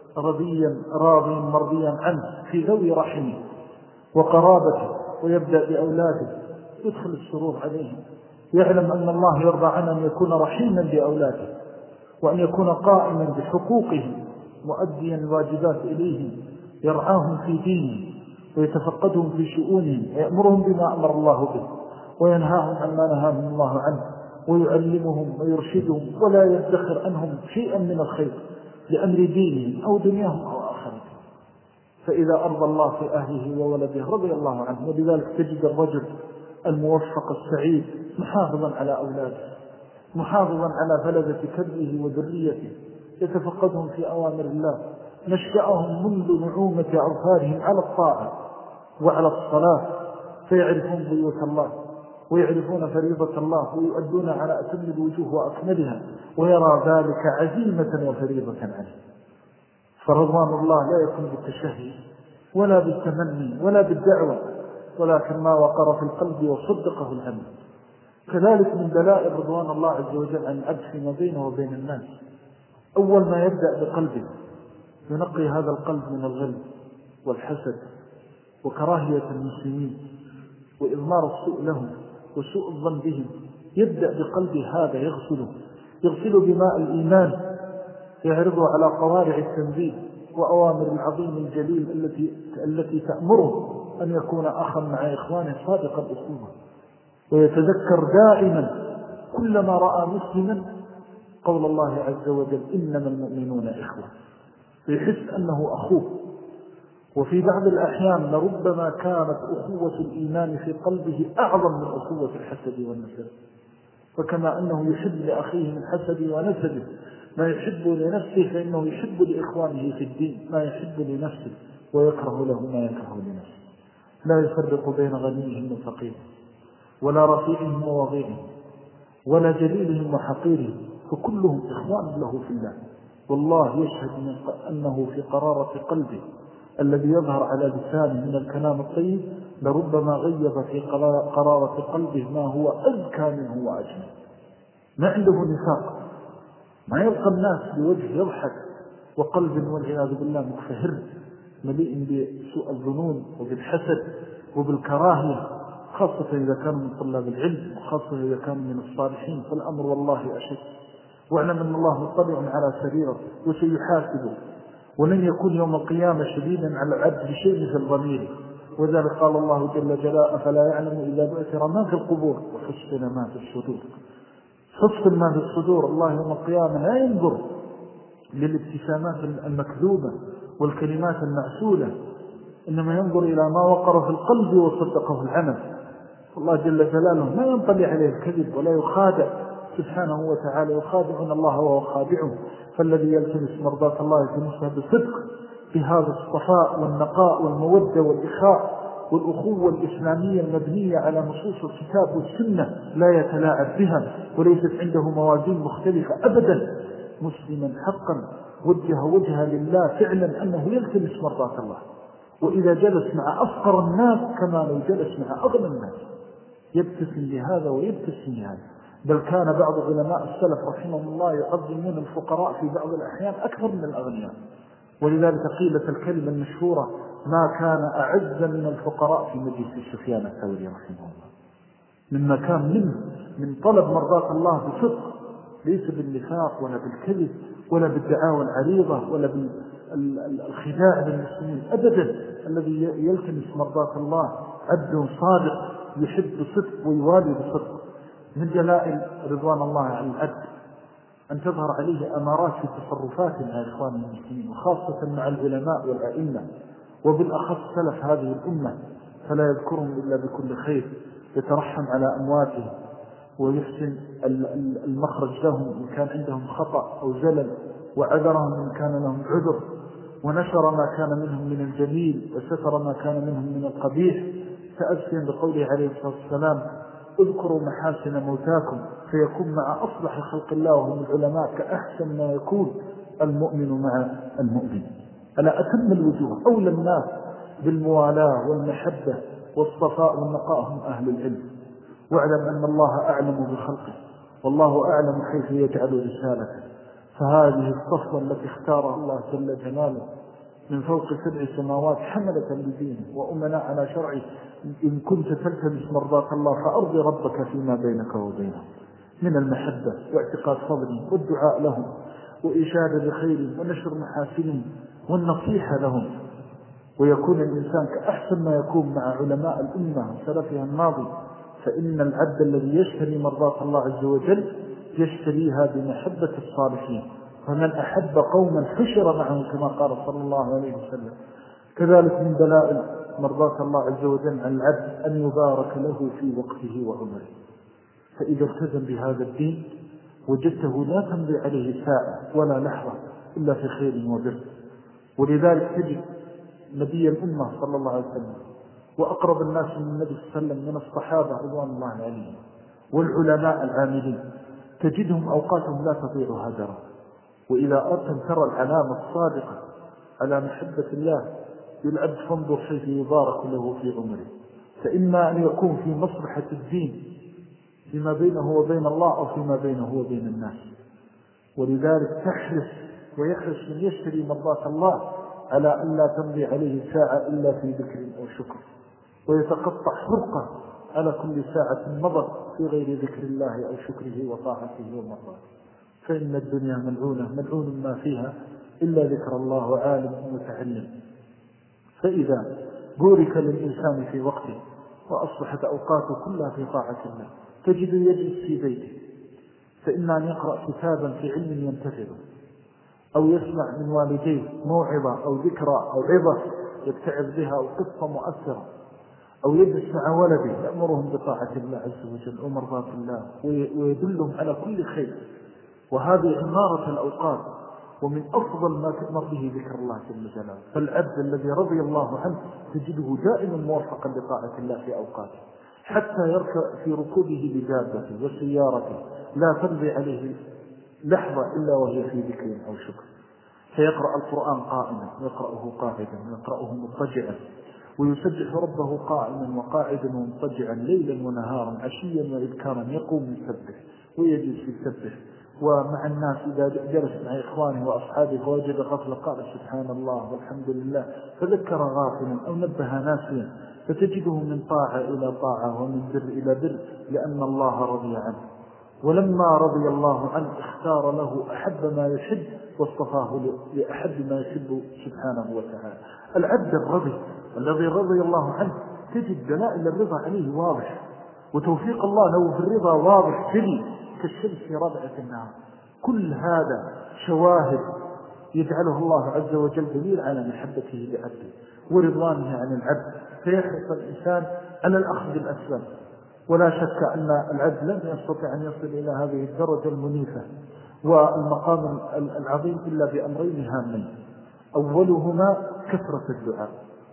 راضيا مرضيا عنه في ذوي رحمه وقرابته، ويبدأ بأولاده، يدخل السرور عليهم، يعلم أن الله يرضى عنه أن يكون رحيما بأولاده، وأن يكون قائما بحقوقهم، مؤديا الواجبات إليهم، يرعاهم في دينهم ويتفقدهم في شؤونهم، ويأمرهم بما أمر الله به، وينهاهم عما نهاهم الله عنه، ويعلمهم ويرشدهم، ولا يدخر عنهم شيئا من الخير لأمر دينهم أو دنياهم أو آخرتهم. فإذا أرضى الله في أهله وولده رضي الله عنه. ولذلك تجد الرجل الموفق السعيد محافظا على أولاده، محافظا على فلذة كلبه وذريته، يتفقدهم في أوامر الله، نشأهم منذ نعومة أظفارهم على الطاعة وعلى الصلاة، فيعرفون بيوت الله ويعرفون فريضة الله ويؤدون على أتم الوجوه وأكملها، ويرى ذلك عزيمة وفريضة عنه. فرضوان الله لا يكون بالتشهي ولا بالتمني ولا بالدعوة، ولكن ما وقر في القلب وصدقه العمل. كذلك من دلائل رضوان الله عز وجل عن العبد فيما بينه وبين الناس، أول ما يبدأ بقلبه ينقي هذا القلب من الغل والحسد وكراهية المسلمين وإضمار السوء لهم وسوء الظن بهم. يبدأ بقلب هذا يغسله بماء الإيمان، يعرضه على قوارع التنزيل وأوامر العظيم الجليل التي تأمره أن يكون أخا مع إخوانه صادق الأخوة، ويتذكر دائما كلما رأى مسلما قول الله عز وجل: إنما المؤمنون إخوة، فيحس أنه أخوه. وفي بعض الأحيان لربما كانت أخوة الإيمان في قلبه أعظم من أخوة الحسد والنسب، فكما أنه يحب لأخيه من حسده ونسبه ما يحب لنفسه، فإنه يحب لإخوانه في الدين ما يحب لنفسه، ويكره له ما يكره لنفسه. لا يفرق بين غنيهم وفقيرهم، ولا رفيعهم ووضيعهم، ولا جليلهم وحقيرهم، فكلهم إخوان له في الله. والله يشهد أنه في قرارة قلبه الذي يظهر على لسانه من الكلام الطيب لربما غيب في قرارة قلبه ما هو أذكى منه وأجمل. ما عنده نفاق، ما يلقى الناس بوجه يضحك وقلب والعياذ بالله مكفهر مليء بسوء الظنون وبالحسد وبالكراهية، خاصة إذا كانوا من طلاب العلم، وخاصة إذا كانوا من الصالحين، فالأمر والله أشد. واعلم أن الله مطلع على سريره وسيحاسبه، ولن يكون يوم القيامة شديدا على العبد بشيء مثل ضميره. وذلك قال الله جل جلاله: فلا يعلم إذا بؤثر ما في القبور وحصل ما في الصدور. حصل ما في الصدور، الله يوم القيامة لا ينظر للابتسامات المكذوبة والكلمات المعسولة، إنما ينظر إلى ما وقر في القلب وصدقه العمل. الله جل جلاله ما ينطلع عليه الكذب ولا يخادع سبحانه وتعالى، يخادعون الله وهو خادعهم. فالذي يلتمس مرضاة الله يلتمسها بصدق، بهذا الصفاء والنقاء والمودة والإخاء والأخوة الإسلامية المبنية على نصوص الكتاب والسنة، لا يتلاعب بها، وليست عنده موازين مختلفة أبدا، مسلما حقا وجه وجهه لله فعلا أنه يلتمس مرضات الله. وإذا جلس مع أفقر الناس كما لو جلس مع أغنى الناس يبتسم لهذا ويبتسم لهذا. بل كان بعض علماء السلف رحمه الله يعظمون الفقراء في بعض الأحيان أكثر من الأغنياء. ولذلك قيلت الكلمة المشهورة: ما كان أعز من الفقراء في مجلس سفيان الثوري رحمه الله، مما كان منه من طلب مرضات الله بصدق، ليس بالنفاق ولا بالكذب ولا بالدعاوى العريضة ولا بالخداع للمسلمين أبدا. الذي يلتمس مرضات الله عبد صادق يحب بصدق ويوالي بصدق. من جلائل رضوان الله عن العبد أن تظهر عليه أمارات في تصرفات مع إخوان المسلمين، وخاصة مع العلماء والأئمة، وبالأخص سلف هذه الأمة، فلا يذكرهم إلا بكل خير، يترحم على أمواتهم ويحسن المخرج لهم إن كان عندهم خطأ أو زلل، وعذرهم إن كان لهم عذر، ونشر ما كان منهم من الجميل وستر ما كان منهم من القبيح، تأسيا بقوله عليه الصلاة والسلام: اذكروا محاسن موتاكم فيكون مع أصلح خلق الله وهم العلماء كأحسن ما يكون المؤمن مع المؤمن. على أتم الوجوه أولى الناس بالموالاة والمحبة والصفاء والنقاء هم أهل العلم. واعلم أن الله أعلم بخلقه، والله أعلم حيث يجعل رسالته. فهذه الصفوة التي اختارها الله جل جلاله من فوق 7 سماوات حملة لدينه وأمناء على شرعه، إن كنت تلتمس مرضات الله فأرضي ربك فيما بينك وبينه من المحبة واعتقاد فضله والدعاء لهم وإشادة بخيرهم ونشر محاسنهم والنصيحة لهم. ويكون الإنسان كأحسن ما يكون مع علماء الأمة وسلفها الماضي. فإن العبد الذي يشتري مرضات الله عز وجل يشتريها بمحبة الصالحين. فمن أحب قوما حشر معهم كما قال صلى الله عليه وسلم. كذلك من دلائل مرضات الله عز وجل عن العبد أن يبارك له في وقته وعمره. فإذا التزم بهذا الدين وجدته لا تمضي عليه ساعة ولا لحظة إلا في خير وبر. ولذلك تجد نبي الأمة صلى الله عليه وسلم وأقرب الناس من النبي صلى الله عليه وسلم من الصحابة رضوان الله عليهم والعلماء العاملين، تجدهم أوقاتهم لا تضيع هدرا. وإذا أردت ترى العلامة الصادقة على محبة الله للعبد فانظر حيث يبارك له في عمره. فإما أن يكون في مصلحة الدين فيما بينه وبين الله أو فيما بينه وبين الناس. ولذلك تحرص ويحرص من يشتري مرضات الله على أن لا تمضي عليه ساعة إلا في ذكر أو شكر، ويتقطع فرقة على كل ساعة مضت في غير ذكر الله أو شكره وطاعته ومرضاته. فإن الدنيا ملعون ما فيها إلا ذكر الله وعالم ومتعلم. فإذا بورك للإنسان في وقته وأصبحت أوقاته كلها في طاعة الله تجد يجلس في بيته، فإما أن يقرأ كتابا في علم ينتفعه، أو يسمع من والديه موعظة أو ذكرى أو عظة يتعظ بها أو قصة مؤثرة، أو يجلس مع ولده يأمرهم بطاعة الله عز وجل ومرضاة الله ويدلهم على كل خير. وهذه عمارة الأوقات، ومن أفضل ما تأمر به ذكر الله جل جلاله. فالعبد الذي رضي الله عنه تجده دائما موفقا لطاعة الله في أوقاته، حتى يركب في ركوبه بدابته وسيارته لا تمضي عليه لحظة إلا وهي في ذكر أو شكر. فيقرأ القرآن قائما ويقرأه قاعدا ويقرأه مضطجعا، ويسبح ربه قائما وقاعدا ومضطجعا ليلا ونهارا عشيا وإبكارا، يقوم يسبح ويجلس يسبح. ومع الناس إذا جلس مع إخوانه وأصحابه ووجد غفلة قال سبحان الله والحمد لله، فذكر غافلا أو نبه ناسيا، فتجده من طاعة إلى طاعة ومن بر إلى بر، لأن الله رضي عنه. ولما رضي الله عنه اختار له أحب ما يحب واصطفاه لأحب ما يحب سبحانه وتعالى. العبد الرضي الذي رضي الله عنه تجد دلائل الرضا عليه واضح، وتوفيق الله له في الرضا واضح جلي كالشمس في ربعة النهار. كل هذا شواهد يجعله الله عز وجل دليل على محبته لعبده ورضوانه عن العبد، فيحرص الإنسان على الأخذ بالأسباب. ولا شك أن العبد لن يستطيع أن يصل إلى هذه الدرجة المنيفة والمقام العظيم إلا بأمرين هامين: أولهما كثرة الدعاء،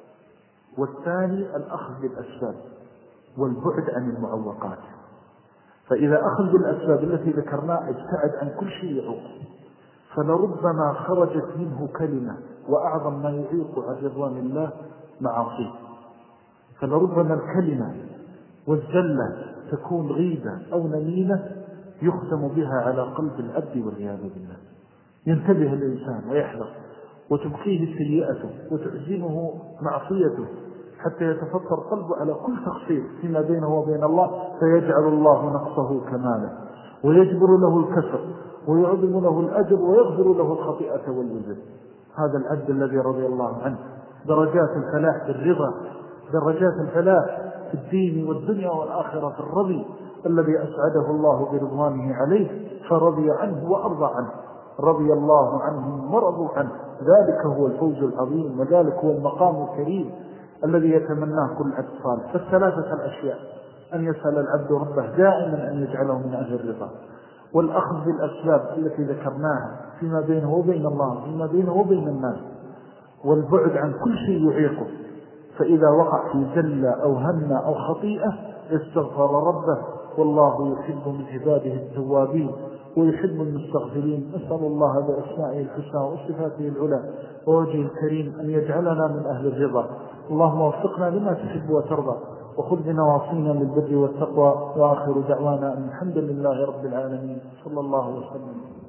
والثاني الأخذ بالأسباب والبعد عن المعوقات. فإذا أخذ بالأسباب التي ذكرناها ابتعد عن كل شيء يعوق، فلربما خرجت منه كلمة، وأعظم ما يعيق عن رضوان الله معاصيه. فلربما الكلمة والزلة تكون غيبة أو نميمة يختم بها على قلب العبد والعياذ بالله. ينتبه الإنسان ويحذر، وتبقيه سيئته وتحزنه معصيته حتى يتفطر قلبه على كل تقصير فيما بينه وبين الله، فيجعل الله نقصه كمالا ويجبر له الكسر ويعظم له الأجر ويغفر له الخطيئة والوزر. هذا العبد الذي رضي الله عنه. درجات الفلاح بالرضا، درجات الفلاح في الدين والدنيا والآخرة في الرضي الذي أسعده الله برضوانه عليه فرضي عنه وأرضى عنه. رضي الله عنهم ورضوا عنه، ذلك هو الفوز العظيم، وذلك هو المقام الكريم الذي يتمناه كل عبد صالح. فالثلاثة الأشياء: أن يسأل العبد ربه دائما أن يجعله من أهل الرضا، والأخذ بالأسباب التي ذكرناها فيما بينه وبين الله فيما بينه وبين الناس، والبعد عن كل شيء يعيقه. فإذا وقع في زلة أو هم أو خطيئة استغفر ربه، والله يحب من عباده التوابين ويحب المستغفرين. نسأل الله بأسمائه الحسنى وصفاته العلى ووجهه الكريم أن يجعلنا من أهل الرضا. اللهم وفقنا لما تحب وترضى، وخذ بنواصينا للبر والتقوى. وآخر دعوانا أن الحمد لله رب العالمين. صلى الله وسلم.